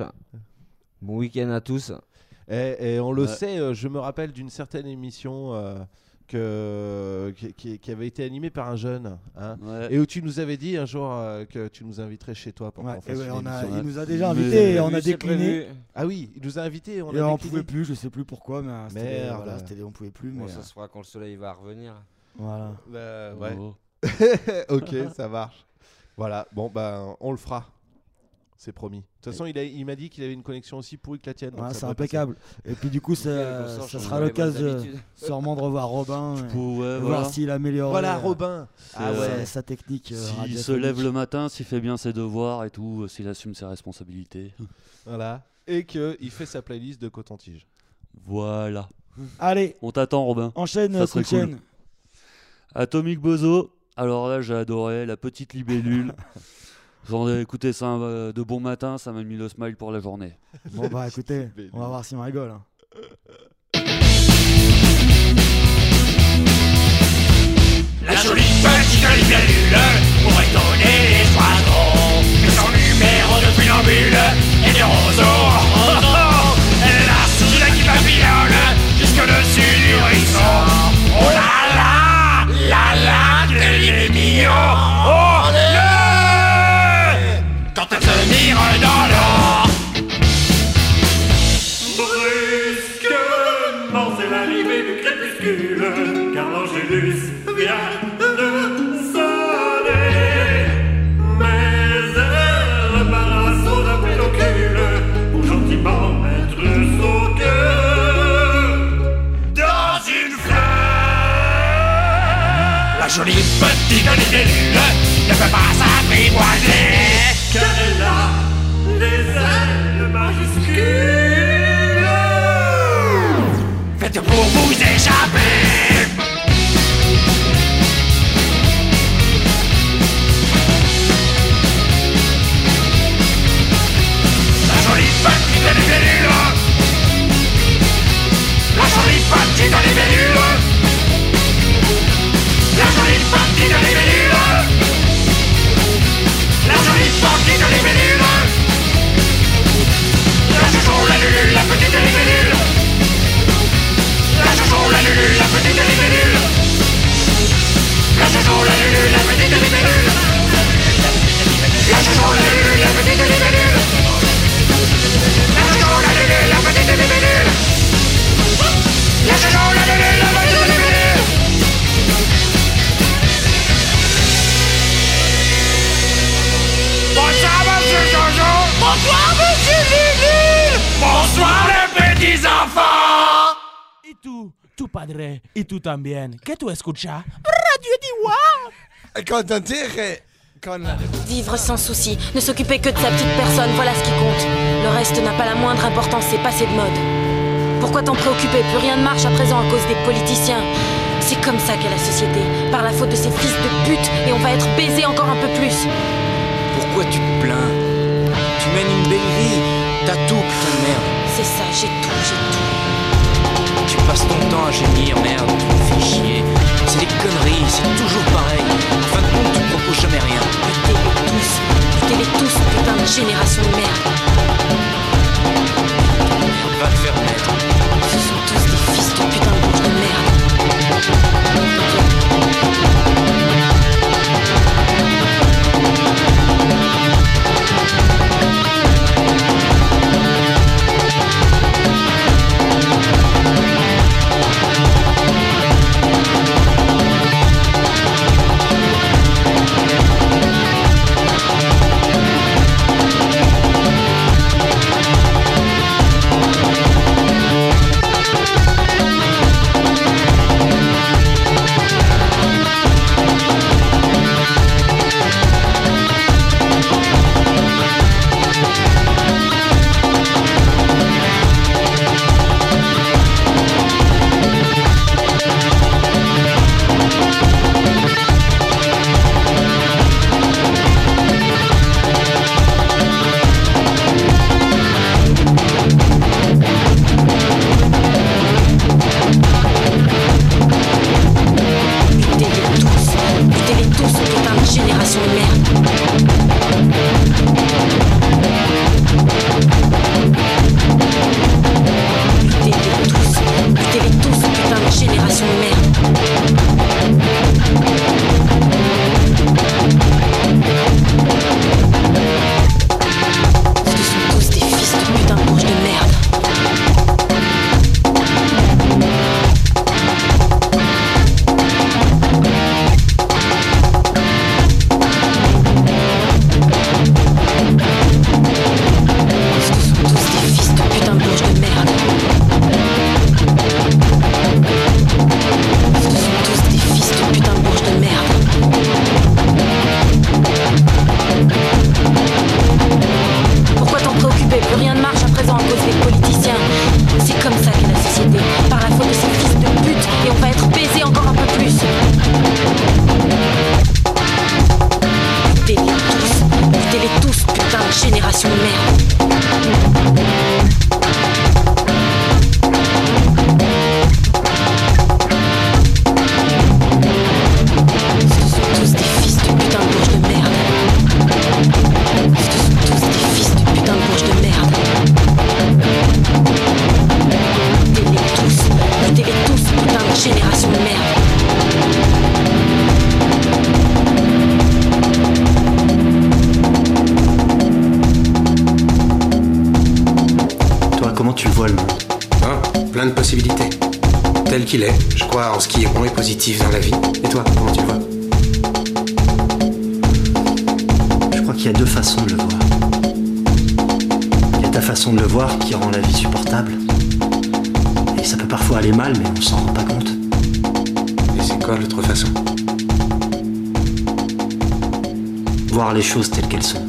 Bon week-end à tous. Et, et on le Ouais. sait, euh, je me rappelle d'une certaine émission euh, que, qui, qui avait été animé par un jeune, hein, Ouais. et où tu nous avais dit un jour euh, que tu nous inviterais chez toi pour Ouais, qu'on et fasse ouais, une on a- émission. il nous a déjà Mais- invités et on Oui, a c'est décliné. prévu. Ah oui, il nous a invités, on Et a on décliné. pouvait plus, je sais plus pourquoi, mais euh, c'était- Merde. voilà, c'était- on pouvait plus. Bon, Mais ça euh, se fera quand le soleil va revenir. voilà. Bah, ouais. Oh. Ok, ça marche. Voilà, bon ben on le fera. C'est promis. De toute façon, il, a- il m'a dit qu'il avait une connexion aussi pourrie que la tienne. donc Ouais, ça c'est devrait impeccable. Et puis du coup, ça, Nickel, comme ça, on ça change sera les l'occasion bonnes de, habitudes. sûrement de revoir Robin, et, Pour- ouais, et voilà. voir s'il améliore Voilà, Robin. ah C'est, ouais, euh, sa technique. euh, S'il se radiophonique. lève le matin, s'il fait bien ses devoirs et tout, euh, s'il assume ses responsabilités. Voilà. Et qu'il fait sa playlist de coton-tige. Voilà. Allez, On t'attend, Robin. enchaîne, Ça serait Kouchen. cool. Atomic Bozo. Alors là, j'ai adoré. La petite libellule. J'en ai écouté ça euh, de bon matin. Ça m'a mis le smile pour la journée. Bon bah écoutez, on va voir si on rigole. hein. La jolie petite libellule pour étonner les oiseaux. Et son numéro de funambule et de roseau. Oh, oh, elle a sous la qui papillonne jusqu'au-dessus du horizon. Oh là là, là là, qu'elle est mignon. Oh là, quand elle se mire dans l'eau. Brusquement, c'est l'arrivée du crépuscule, car l'Angélus vient de sonner. Mais elle repart à son pédoncule pour gentiment mettre son cœur dans une fleur. La jolie petite libellule ne peut pas s'apprivoiser, car elle a des ailes majuscules. Faites pour vous échapper. La jolie petite libellule. La jolie petite libellule. La jolie petite libellule. La jolie petite libellule. La jojo, la lulu, la petite libellule. La jojo, la lulu, la petite libellule. La jojo, la lulu, la petite libellule. La jojo, la lulu, la petite libellule. La jojo, la lulu, la petite libellule. La jojo, la lulu, la petite libellule. Bonsoir, monsieur Jojo. Bonsoir, monsieur Lulu. Bonsoir, les petits enfants. Y tú, tu padre, y tú también. ¿Qué tú escuchas? Radio Diwa. Contentere con la... Vivre sans souci, ne s'occuper que de sa petite personne, voilà ce qui compte. Le reste n'a pas la moindre importance, c'est passé de mode. Pourquoi t'en préoccuper? Plus rien ne marche à présent à cause des politiciens. C'est comme ça qu'est la société, par la faute de ces fils de pute, et on va être baisé encore un peu plus. Pourquoi tu te plains? Tu mènes une belle vie. T'as tout, putain de merde. C'est ça, j'ai tout, j'ai tout. Tu passes ton temps à gémir, merde, tu me fais chier. C'est des conneries, c'est toujours pareil. En fin de compte, tu proposes jamais rien. Butez-les tous, butez-les tous, putain de génération de merde. Va te faire mettre. Ce sont tous des fils de putain de bouche de merde. possibilités. Tel qu'il est, je crois en ce qui est bon et positif dans la vie. Et toi, comment tu le vois? Je crois qu'il y a deux façons de le voir. Il y a ta façon de le voir qui rend la vie supportable. Et ça peut parfois aller mal, mais on s'en rend pas compte. Et c'est quoi l'autre façon? Voir les choses telles qu'elles sont.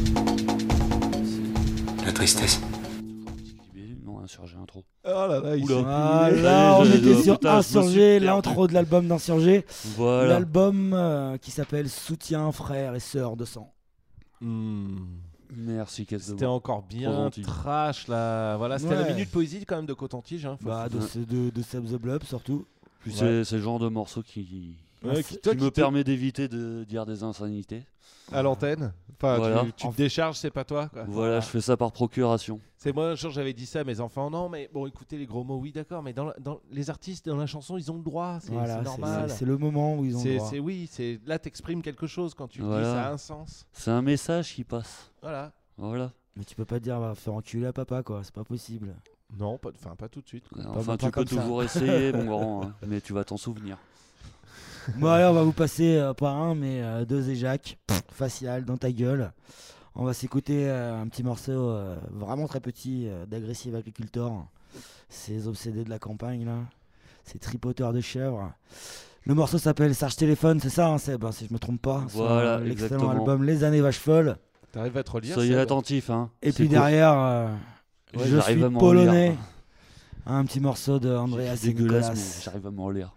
La tristesse. Non, Insurgé intro. Oh là là, il Oula. s'est Ah, plié. là, on Allez, était je- sur putain, je me suis Insurgé, perdu. l'intro de l'album d'Insurgé. Voilà. L'album euh, qui s'appelle Soutien frères et sœurs de sang. Hmm. Merci, caisse de C'était voix. encore Trop bien gentil. trash là. Voilà, c'était la Ouais. minute poésie quand même de Coton-Tige. Hein, faut- Bah, de, faut- de, de Seb the Blob surtout. Puis Ouais. c'est, c'est le genre de morceau qui, Ouais, qui, qui- toi, me qui te- permet d'éviter de dire des insanités. à l'antenne. Enfin, Voilà. tu, tu te décharges, c'est pas toi. Quoi. Voilà, je fais ça par procuration. C'est moi un jour j'avais dit ça à mes enfants. Non, mais bon, écoutez les gros mots, oui, d'accord, mais dans, la- dans les artistes dans la chanson, ils ont le droit. C'est, Voilà, c'est c'est- normal. c'est le moment où ils ont le C'est, droit. c'est oui, c'est là t'exprimes quelque chose quand tu le Voilà. dis, ça a un sens. C'est un message qui passe. Voilà. Voilà. Mais tu peux pas te dire va faire enculer à papa quoi, c'est pas possible. Non, pas, enfin pas tout de suite. quoi. Enfin, pas tu peux comme ça. toujours essayer, mon grand, hein, mais tu vas t'en souvenir. Bon allez, on va vous passer euh, pas un mais euh, deux éjacs, facial dans ta gueule. On va s'écouter euh, un petit morceau euh, vraiment très petit euh, d'Aggressive Agricultor. Ces obsédés de la campagne là, ces tripoteurs de chèvres. Le morceau s'appelle Serge Téléphone, c'est ça hein, Seb, hein, si je me trompe pas. Sur, Voilà, euh, l'excellent exactement. album Les Années Vaches Folles. T'arrives à te relire. Soyez Seb attentifs, hein. Et C'est puis cool. derrière, euh, Ouais, je j'arrive suis à m'en polonais. relire. Un petit morceau de Andreas C'est et dégueulasse, Nicolas. mais j'arrive à m'en relire.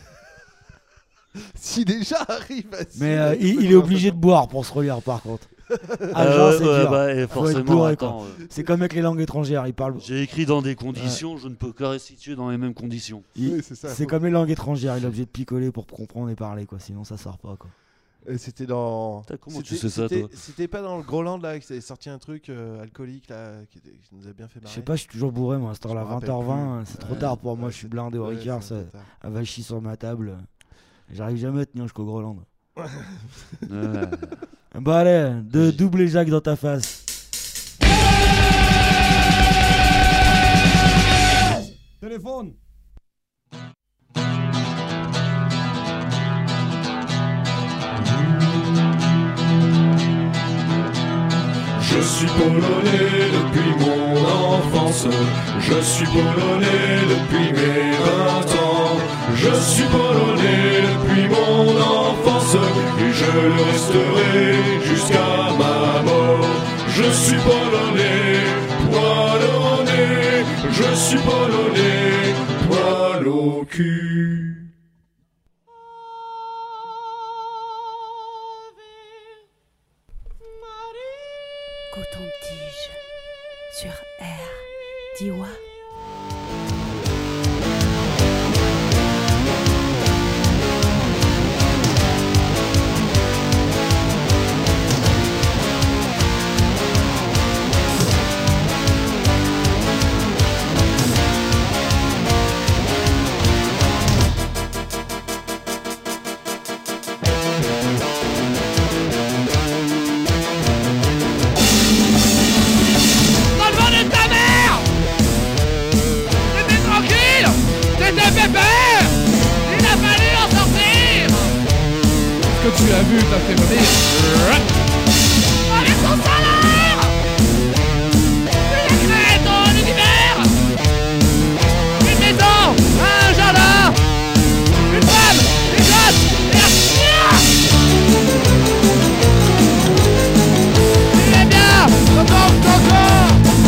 Si déjà arrive à Mais euh, il, il est obligé de boire pour se relire par contre. Ah, genre, ouais, c'est ouais, dur. bah, et Faut être forcément, bourré, quoi. attends, euh, C'est comme avec les langues étrangères, il parle. J'ai écrit dans des conditions, je ne peux que restituer dans les mêmes conditions. Il- Oui, c'est ça, c'est faut- comme les langues étrangères, il est obligé de picoler pour comprendre et parler quoi, sinon ça sort pas quoi. Et c'était dans. Putain, comment c'était, tu sais ça, c'était- toi C'était pas dans le Groland là qui s'est sorti un truc euh, alcoolique là qui, était- qui nous a bien fait Je marrer. sais pas, je suis toujours bourré moi à cette Je heure-là, me rappelle vingt heures vingt, plus. c'est trop Ouais, tard pour ouais, moi, je suis c'est- blindé au ouais, Ricard, c'est un peu ça tard. a vachi sur ma table. J'arrive jamais à tenir jusqu'au Groland. Ouais. Bah allez, de doubler Jacques dans ta face. Téléphone. Je suis polonais depuis mon enfance, je suis polonais depuis mes vingt ans, je suis polonais depuis mon enfance et je le resterai jusqu'à ma mort. Je suis polonais, poil au nez, je suis polonais, poil au cul. Coton-tige sur R. Diwa. Dans le ventre de ta mère! T'étais tranquille! T'étais pépère! Il a fallu en sortir! Ce que tu as vu t'a fait venir. Avec son salaire! Il a créé ton univers! Une maison, un jardin, une femme, des gosses, et un chien! Il est bien, encore, encore!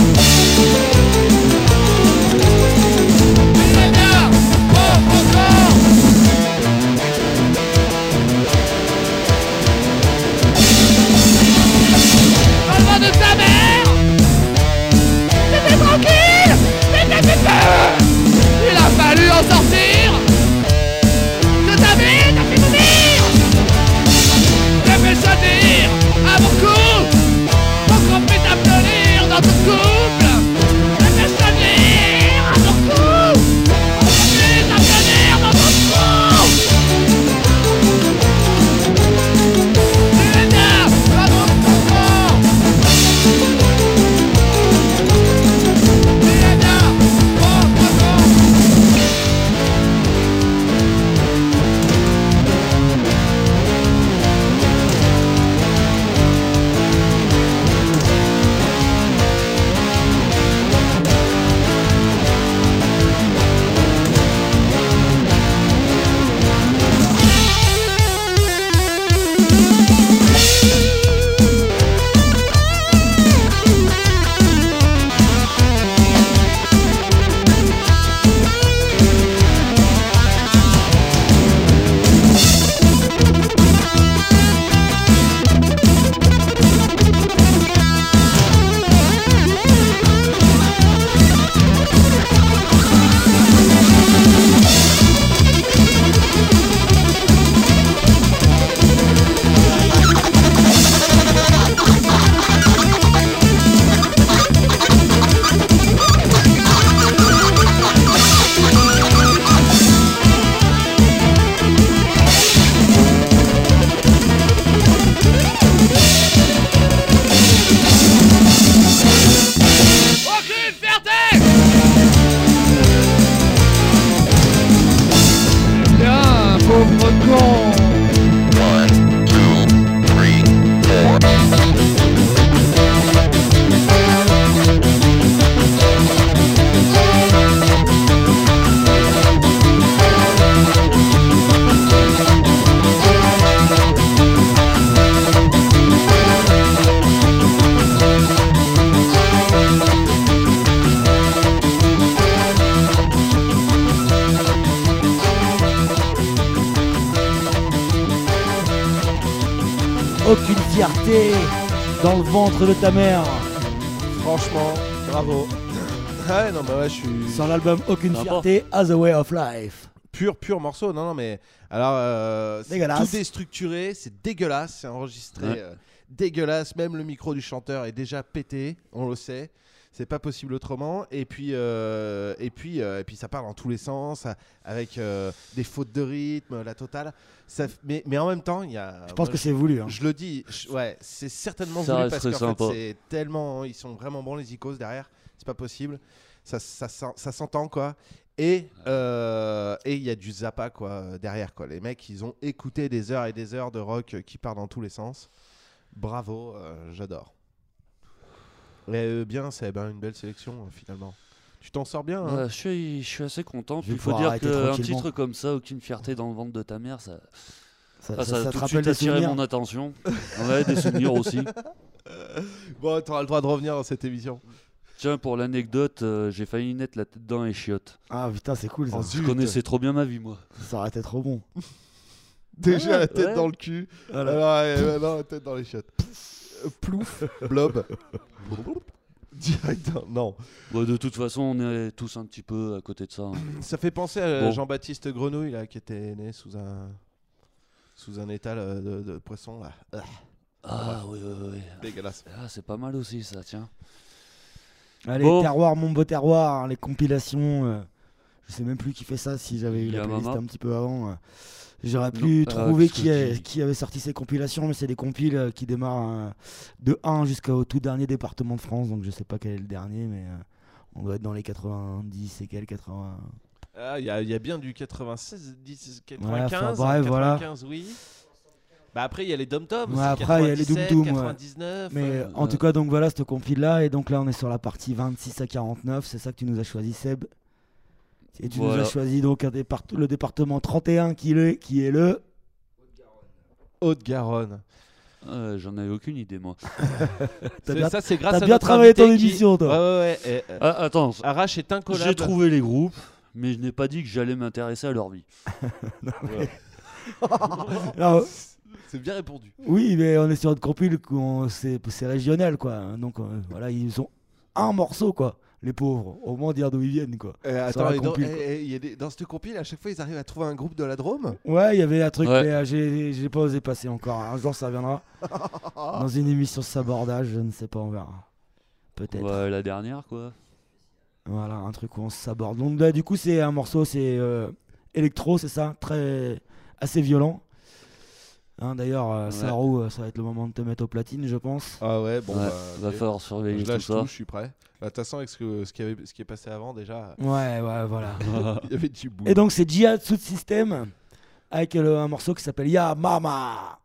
Il est bien, encore, encore! fierté dans le ventre de ta mère. Franchement, bravo. Ouais, non, bah ouais, je suis. Sur l'album Aucune fierté, As a Way of Life. Pur, pur morceau, non, non, mais alors, euh, c'est Dégueulasse. tout déstructuré, c'est dégueulasse, c'est enregistré Ouais. euh, dégueulasse, même le micro du chanteur est déjà pété, on le sait, c'est pas possible autrement, et puis, euh, et puis, euh, et puis ça part dans tous les sens, à- avec euh, des fautes de rythme, la totale, ça, f- mais, mais en même temps, il y a... Je pense que c'est voulu, hein. Je le dis, je- ouais, c'est certainement Ça voulu, reste parce très qu'en fait, sympa. c'est tellement, ils sont vraiment bons les icos derrière, c'est pas possible, ça, ça, ça, ça s'entend quoi. Et euh, et il y a du Zappa quoi derrière quoi. Les mecs ils ont écouté des heures et des heures de rock euh, qui part dans tous les sens. Bravo, euh, j'adore. Et euh, bien, c'est ben, une belle sélection euh, finalement. Tu t'en sors bien. Hein Ouais, je, suis, je suis assez content. Je vais Il faut pouvoir dire arrêter qu'un tranquillement. titre comme ça, Aucune fierté dans le ventre de ta mère, ça, Ça, ah, ça- ça ça a te tout de rappelle suite des attiré souvenirs mon attention. Ouais, des souvenirs aussi. Bon, t'auras le droit de revenir dans cette émission. Tiens, pour l'anecdote, euh, j'ai failli naître la tête dans les chiottes. Ah putain, c'est cool ça. Oh, Je connaissais trop bien ma vie, moi. Ça aurait été trop bon. Déjà Ouais, la tête ouais. dans le cul. Voilà. Alors ouais, maintenant la tête dans les chiottes. Euh, Plouf, blob. Direct. dans- Non. Bon, de toute façon, on est tous un petit peu à côté de ça. hein. Ça fait penser à Bon. Jean-Baptiste Grenouille là, qui était né sous un sous un étal euh, de, de poisson là. Ah. Ah oui, oui, oui. Dégueulasse. Ah, c'est pas mal aussi, ça, tiens. Allez, Bon. terroir, mon beau terroir, hein, les compilations. euh, je sais même plus qui fait ça. Si j'avais eu la Yamama. playlist un petit peu avant, euh, j'aurais Non, pu euh, trouver qu'est-ce qui, que a- tu dis qui avait sorti ces compilations, mais c'est des compiles euh, qui démarrent euh, de un jusqu'au tout dernier département de France. Donc je sais pas quel est le dernier, mais euh, on doit être dans les quatre-vingt-dix et quel quatre-vingts. Ah, il y, a- il y a bien du quatre-vingt-seize, dix, Ouais, quatre-vingt-quinze, enfin, bref, voilà. quatre-vingt-quinze, oui. Bah après il y a les Dom Tom. Ouais, après il y a les Doom Doom. ouais. quatre-vingt-dix-neuf. Mais euh, en tout cas, donc voilà cette compile là. Et donc là, on est sur la partie vingt-six à quarante-neuf. C'est ça que tu nous as choisi, Seb. Et tu nous Voilà. as choisi donc un départ- le département trente et un qui, est- qui est le. Haute-Garonne. Euh, J'en avais aucune idée, moi. T'as C'est- bien- ça c'est grâce t'as à bien notre travaillé ton invité qui- émission, toi. Ouais ouais ouais. et, euh, Ah, attends, Arrache est incollable. j'ai trouvé les groupes, mais je n'ai pas dit que j'allais m'intéresser à leur vie. Alors, C'est bien répondu. oui, mais on est sur une compile, où on- c'est c'est régional, quoi. Donc euh, voilà, ils ont un morceau, quoi. Les pauvres, au moins dire d'où ils viennent, quoi. Euh, Sur attends, la et dans, compile, et- quoi. et il y a des- dans cette compile, à chaque fois, ils arrivent à trouver un groupe de la Drôme. Ouais, il y avait un truc, Ouais. mais euh, j'ai j'ai pas osé passer encore. Un jour, ça viendra. Dans une émission de sabordage, je ne sais pas, on verra. Peut-être. Ouais, la dernière, quoi. Voilà, un truc où on se saborde. Donc là, du coup, c'est un morceau, c'est euh, électro, c'est ça, très assez violent. Hein, D'ailleurs, euh, Ouais. Sarou, euh, ça va être le moment de te mettre aux platines, je pense. Ah ouais, bon. Ouais, bah, va ok. falloir surveiller Je tout lâche ça. tout, je suis prêt. Bah, De toute façon, avec ce, que- ce, qui avait- ce qui est passé avant, déjà, Ouais, ouais, voilà. il y avait du boulot. Et donc, c'est Jihad Sound System avec le- un morceau qui s'appelle Ya Mama.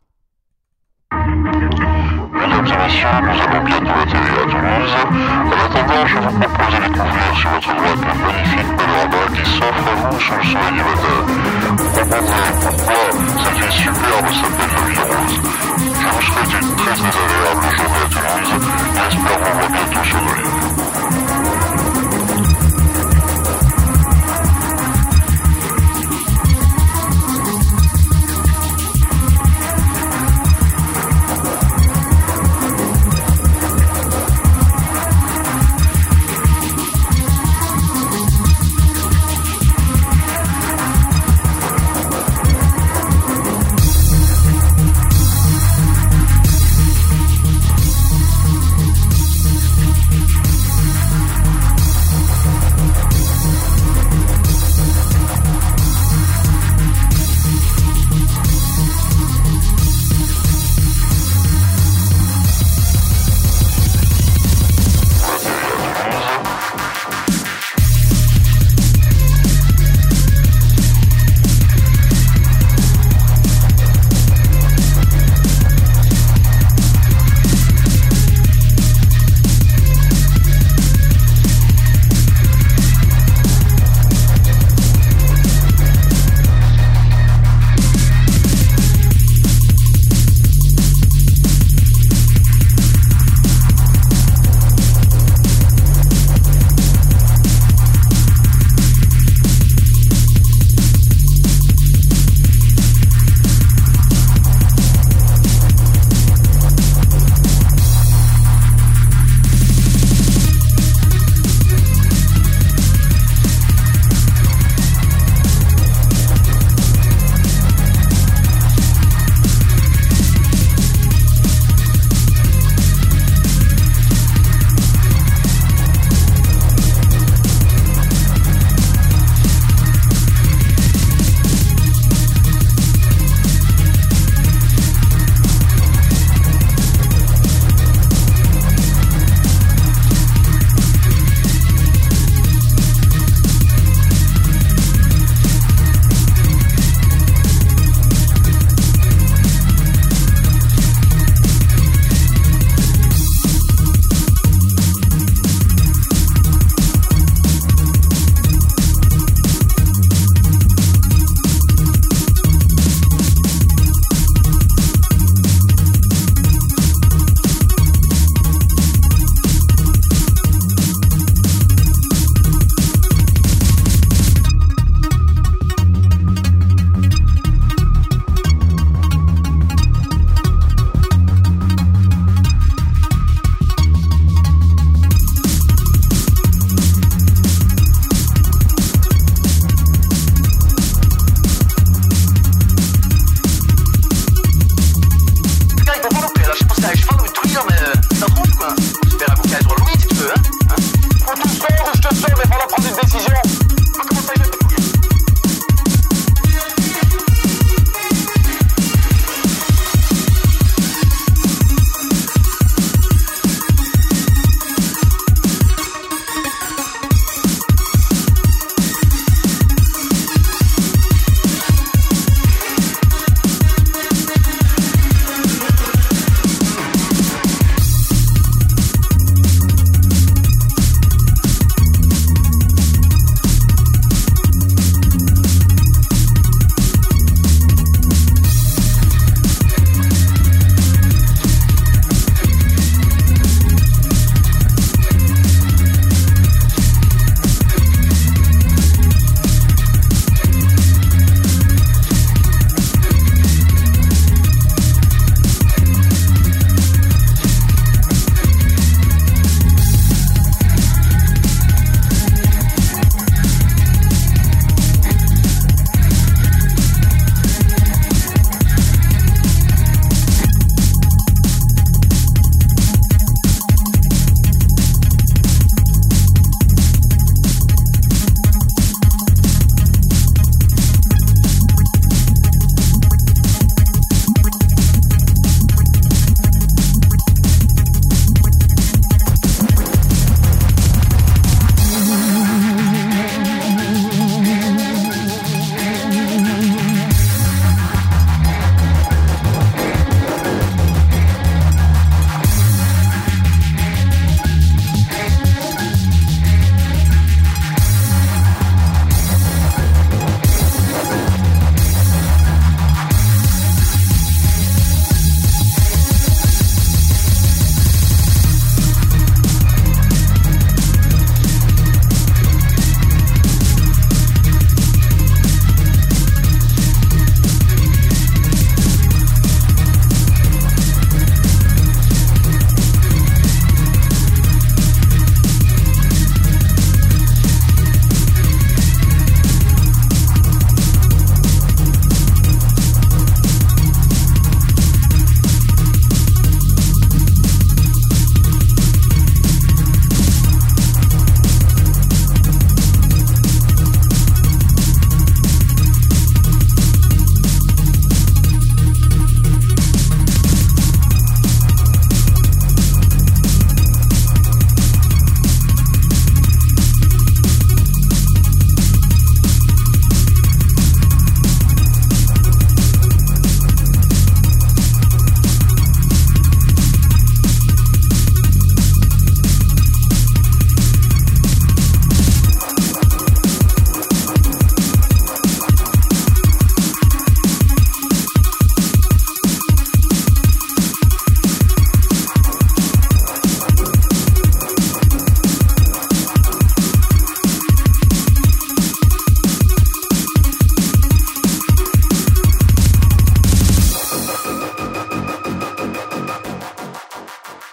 Mesdames et messieurs, nous allons bientôt atterrir à Toulouse. En attendant, je vous propose de découvrir sur votre droite le magnifique panorama qui s'offre à vous sous le soleil émetteur. Vous comprendrez pourquoi cette ville superbe s'appelle la ville rose. Je vous souhaite une très désagréable journée à Toulouse et espère vous voir bientôt sur nos lignes.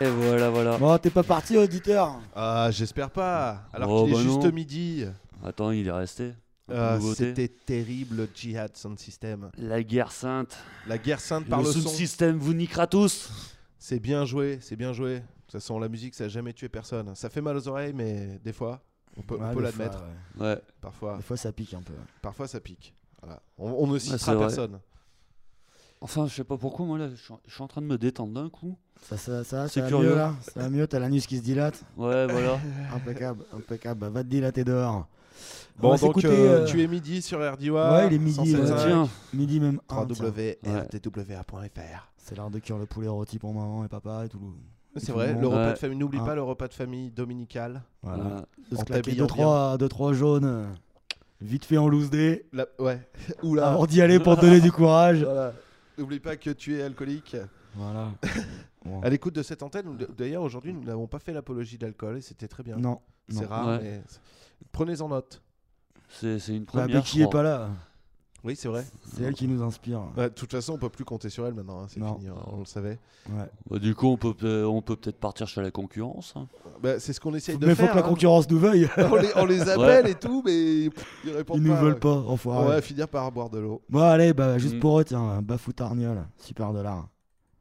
voilà, voilà. Bon, t'es pas parti, auditeur? Ah, j'espère pas. Alors Oh, qu'il bah est juste non. midi. Attends, il est resté. Ah, Nouveauté. c'était terrible, Jihad Sound System. La guerre sainte. La guerre sainte par le, le son. sound system vous niquera tous. C'est bien joué, c'est bien joué. De toute façon, la musique, ça n'a jamais tué personne. Ça fait mal aux oreilles, mais des fois, on peut, Ouais, on peut des l'admettre. fois, ouais. Ouais. Parfois, Des fois, ça pique un peu. parfois, ça pique. Voilà. On, on ne Ouais, citera c'est vrai. personne. Enfin, je sais pas pourquoi, moi là, je suis en- je suis en train de me détendre d'un coup. Ça, ça, ça, C'est ça va curieux. mieux là? Ça va mieux, t'as l'anus qui se dilate? Ouais, voilà. Impeccable, impeccable. Bah, va te dilater dehors. On Bon, va donc, s'écouter, euh, euh, tu es midi sur R D W. Ouais, il est midi, cent sept ouais. virgule cinq, Tiens. Midi même un, w tiens. w w point r t w a point f r. C'est l'heure de cuire le poulet rôti pour maman et papa et tout. et C'est tout vrai, monde. le repas Ouais. de famille. N'oublie Hein. pas le repas de famille dominical. Voilà. Voilà. De se En claquer t'habillant deux trois, deux, trois jaunes, euh, vite fait en loose day, La- Ouais. Oula. avant d'y aller pour te donner du courage. Voilà. N'oublie pas que tu es alcoolique. Voilà. Bon. À l'écoute de cette antenne, nous- d'ailleurs aujourd'hui nous n'avons pas fait l'apologie d'alcool et c'était très bien. Non. C'est non. rare, Ouais. mais c'est- prenez-en note. C'est c'est une Bah, première. Becky je est crois. pas là. Oui, c'est vrai. C'est elle qui nous inspire. Ouais, de toute façon, on peut plus compter sur elle maintenant. hein, C'est Non. fini, hein, on le savait. Ouais. Bah, du coup, on peut, peut- on peut peut-être partir chez la concurrence. hein. Bah, c'est ce qu'on essaye de Mais faut faire. que la hein. concurrence nous veuille. on, les, on les appelle et tout, mais pff, ils répondent Ils pas. nous veulent pas, enfoirés. On va finir par boire de l'eau. Bon, allez, bah, juste Mm. pour eux, tiens, Bafou Tarniol, super de l'art.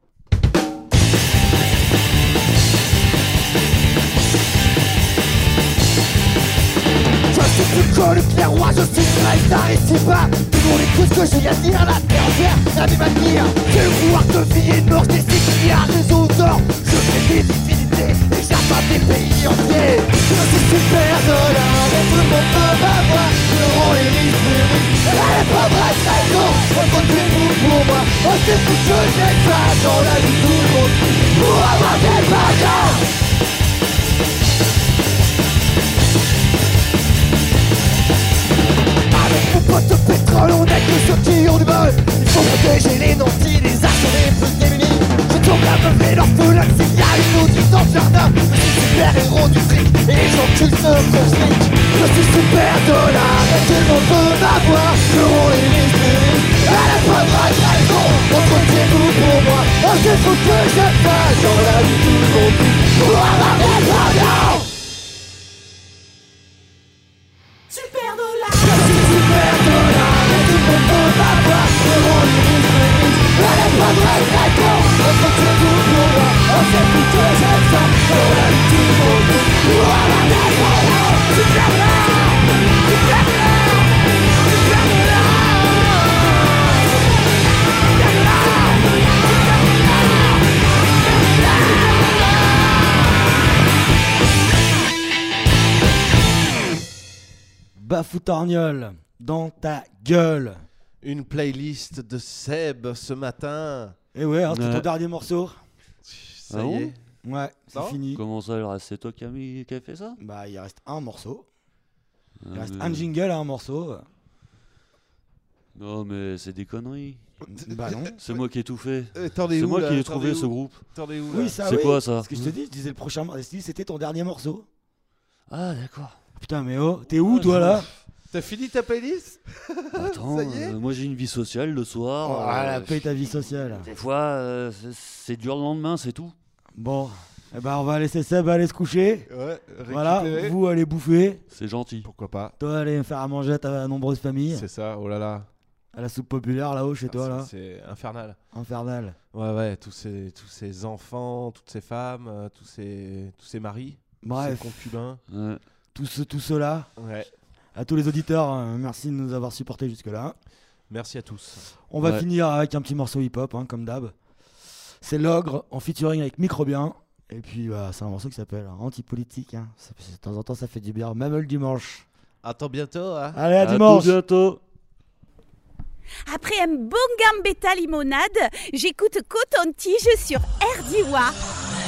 Je suis plus connu que les rois, je suis Traïtar ici bas. Tout le monde écoute ce que j'ai à dire, la terre entière, la même manière. J'ai le pouvoir de vie et de mort, des cycles qui a raison ou tort. Je fais des divinités et j'atteins des pays entiers. Je suis super de l'art et tout le monde peut m'avoir. Je rends les risques, les risques, elle est pas vraie trahison. Reconnaissez-vous pour moi, oh c'est tout ce que j'ai fait dans la vie de tout le monde. Pour avoir des pardons. Avec mon pote de pétrole, on est que ceux qui ont du bol. Il faut protéger les nantis, les arches, les plus démunis. Je tombe la meuf et l'orphelin, s'il y a une autre dans le jardin. Je suis super héros du fric, et les gens qui se conflict. Je suis super dollar, et tout le monde veut m'avoir. Je rends les risques, les risques, elle est pas vraie trahison. Reconnaissez-vous pour moi, oh c'est tout ce que je fais. Dans la vie tout le monde dit, pour avoir des pardons. Super dollar. Je suis super dollar, et tout le monde veut m'avoir. Je rends les risques, les risques, elle est pas vraie trahison. Reconnaissez-vous pour moi, oh c'est tout ce que je fais. Dans la vie tout le monde dit, pour avoir des pardons. Super dollar, super dollar, super dollar. Bafou Tarniol, dans ta gueule. Une playlist de Seb ce matin. Et ouais, hein, c'était Ouais. ton dernier morceau. Ça Ah y bon est. Ouais, c'est Non fini. Comment ça, alors, c'est toi qui as, mis, qui a fait ça Bah, il reste un morceau. Il Ah, reste mais- un jingle à un morceau. Non, mais c'est des conneries. Bah non. C'est moi qui ai tout fait. Euh, t'en es C'est où, moi là qui ai T'en trouvé es ce où groupe. T'en es où là Oui, ça C'est oui. quoi, ça Ce que je te dis, je disais le prochain morceau, c'était ton dernier morceau. Ah, d'accord. Putain, mais oh, t'es où Ah, toi je- là? T'as fini ta playlist? Attends, Ça y est euh, moi j'ai une vie sociale le soir. Oh, euh, la paye ta vie sociale. Des fois, euh, c'est- c'est dur le lendemain, c'est tout. Bon, eh ben on va laisser Seb aller se coucher. Ouais, Voilà, récupérer. vous allez bouffer. C'est gentil. Pourquoi pas? Toi, allez faire à manger à ta nombreuse famille. C'est ça, oh là là. À la soupe populaire là-haut chez toi là. C'est infernal. Infernal. Ouais, ouais, tous ces, tous ces enfants, toutes ces femmes, euh, tous ces, tous ces maris, Bref. tous ces concubins. Ouais. Tout, ce, tout cela. Ouais. À tous les auditeurs, euh, merci de nous avoir supportés jusque-là. Merci à tous. On va Ouais. finir avec un petit morceau hip-hop, hein, comme d'hab. C'est L'Ogre en featuring avec Microbien. Et puis, bah, c'est un morceau qui s'appelle Antipolitique. Hein. Ça- De temps en temps, ça fait du bien, même le dimanche. Attends bientôt. Hein. Allez, à, À dimanche. tout bientôt. Après un bon gambetta limonade, j'écoute Coton-Tige sur R D W A.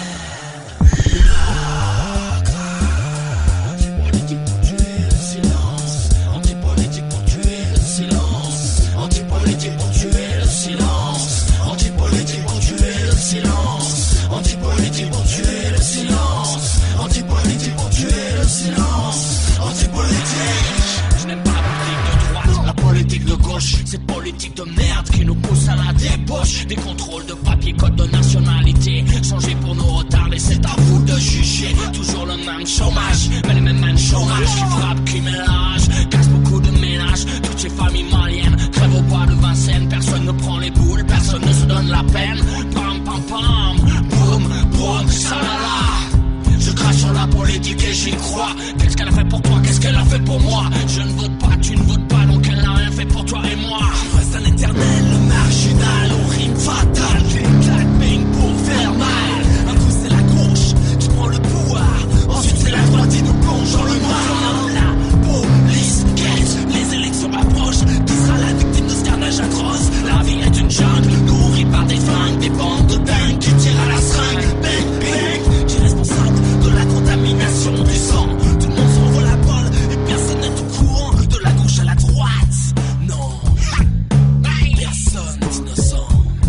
Antipolitique pour tuer le silence. Antipolitique pour tuer le silence. Antipolitique pour tuer le silence. Antipolitique pour tuer le silence. Antipolitique pour tuer le silence. Antipolitique. Je n'aime pas la politique de droite, la politique de gauche. Cette politique de merde qui nous pousse à la débauche. Des contrôles de papier, code de nationalité. société. Changer pour nos retards et c'est à vous de juger. Toujours le même chômage, mais les mêmes mêmes chômage qui frappe, qui mélange, casse beaucoup de ménages. Toutes ces familles maliennes crèvent au bois de Vincennes. Personne ne prend les boules, personne ne se donne la peine. Pam pam pam, boum boum, salala. Je crache sur la politique et j'y crois. Qu'est-ce qu'elle a fait pour toi, qu'est-ce qu'elle a fait pour moi? Je ne vote pas, tu ne votes pas, donc elle n'a rien fait pour toi et moi. Je reste un éternel, le marginal, aux rimes fatales. J'ai une claque pour faire mal. Un coup c'est la gauche qui prend le pouvoir, ensuite c'est la droite qui nous plonge dans le noir. La police guette, les élections approchent. Qui sera la victime de ce carnage atroce? La vie est une jungle, nourrie par des flingues, des bandes de dingues qui tirent à la seringue. Bang, bang, qui est responsable de la contamination du sang? Tout le monde s'envoie la balle et personne n'est au courant. De la gauche à la droite, non, personne n'est innocent.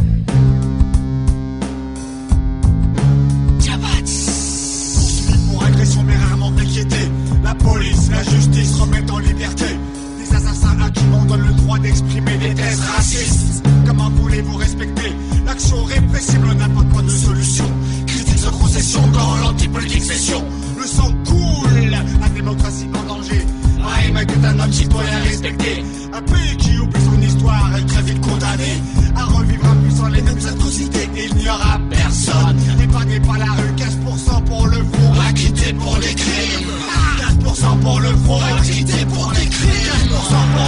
Poursuivi pour agression mais rarement inquiété. La police, la justice remettent en liberté des assassins à qui on donne le droit d'exprimer des thèses racistes. Comment voulez-vous respecter l'action répressible? N'importe quoi de solution. Critique de concession quand l'antipolitique session. Le sang coule, la démocratie en danger. Ouais, mais que un homme citoyen respecté. Un pays qui oublie son histoire est très vite condamné à revivre impuissant les mêmes atrocités. Il n'y aura personne épargné par la rue. quinze pour cent pour le front, acquitté pour les crimes. quinze pour cent pour le front, acquitté pour les crimes. quinze pour cent pour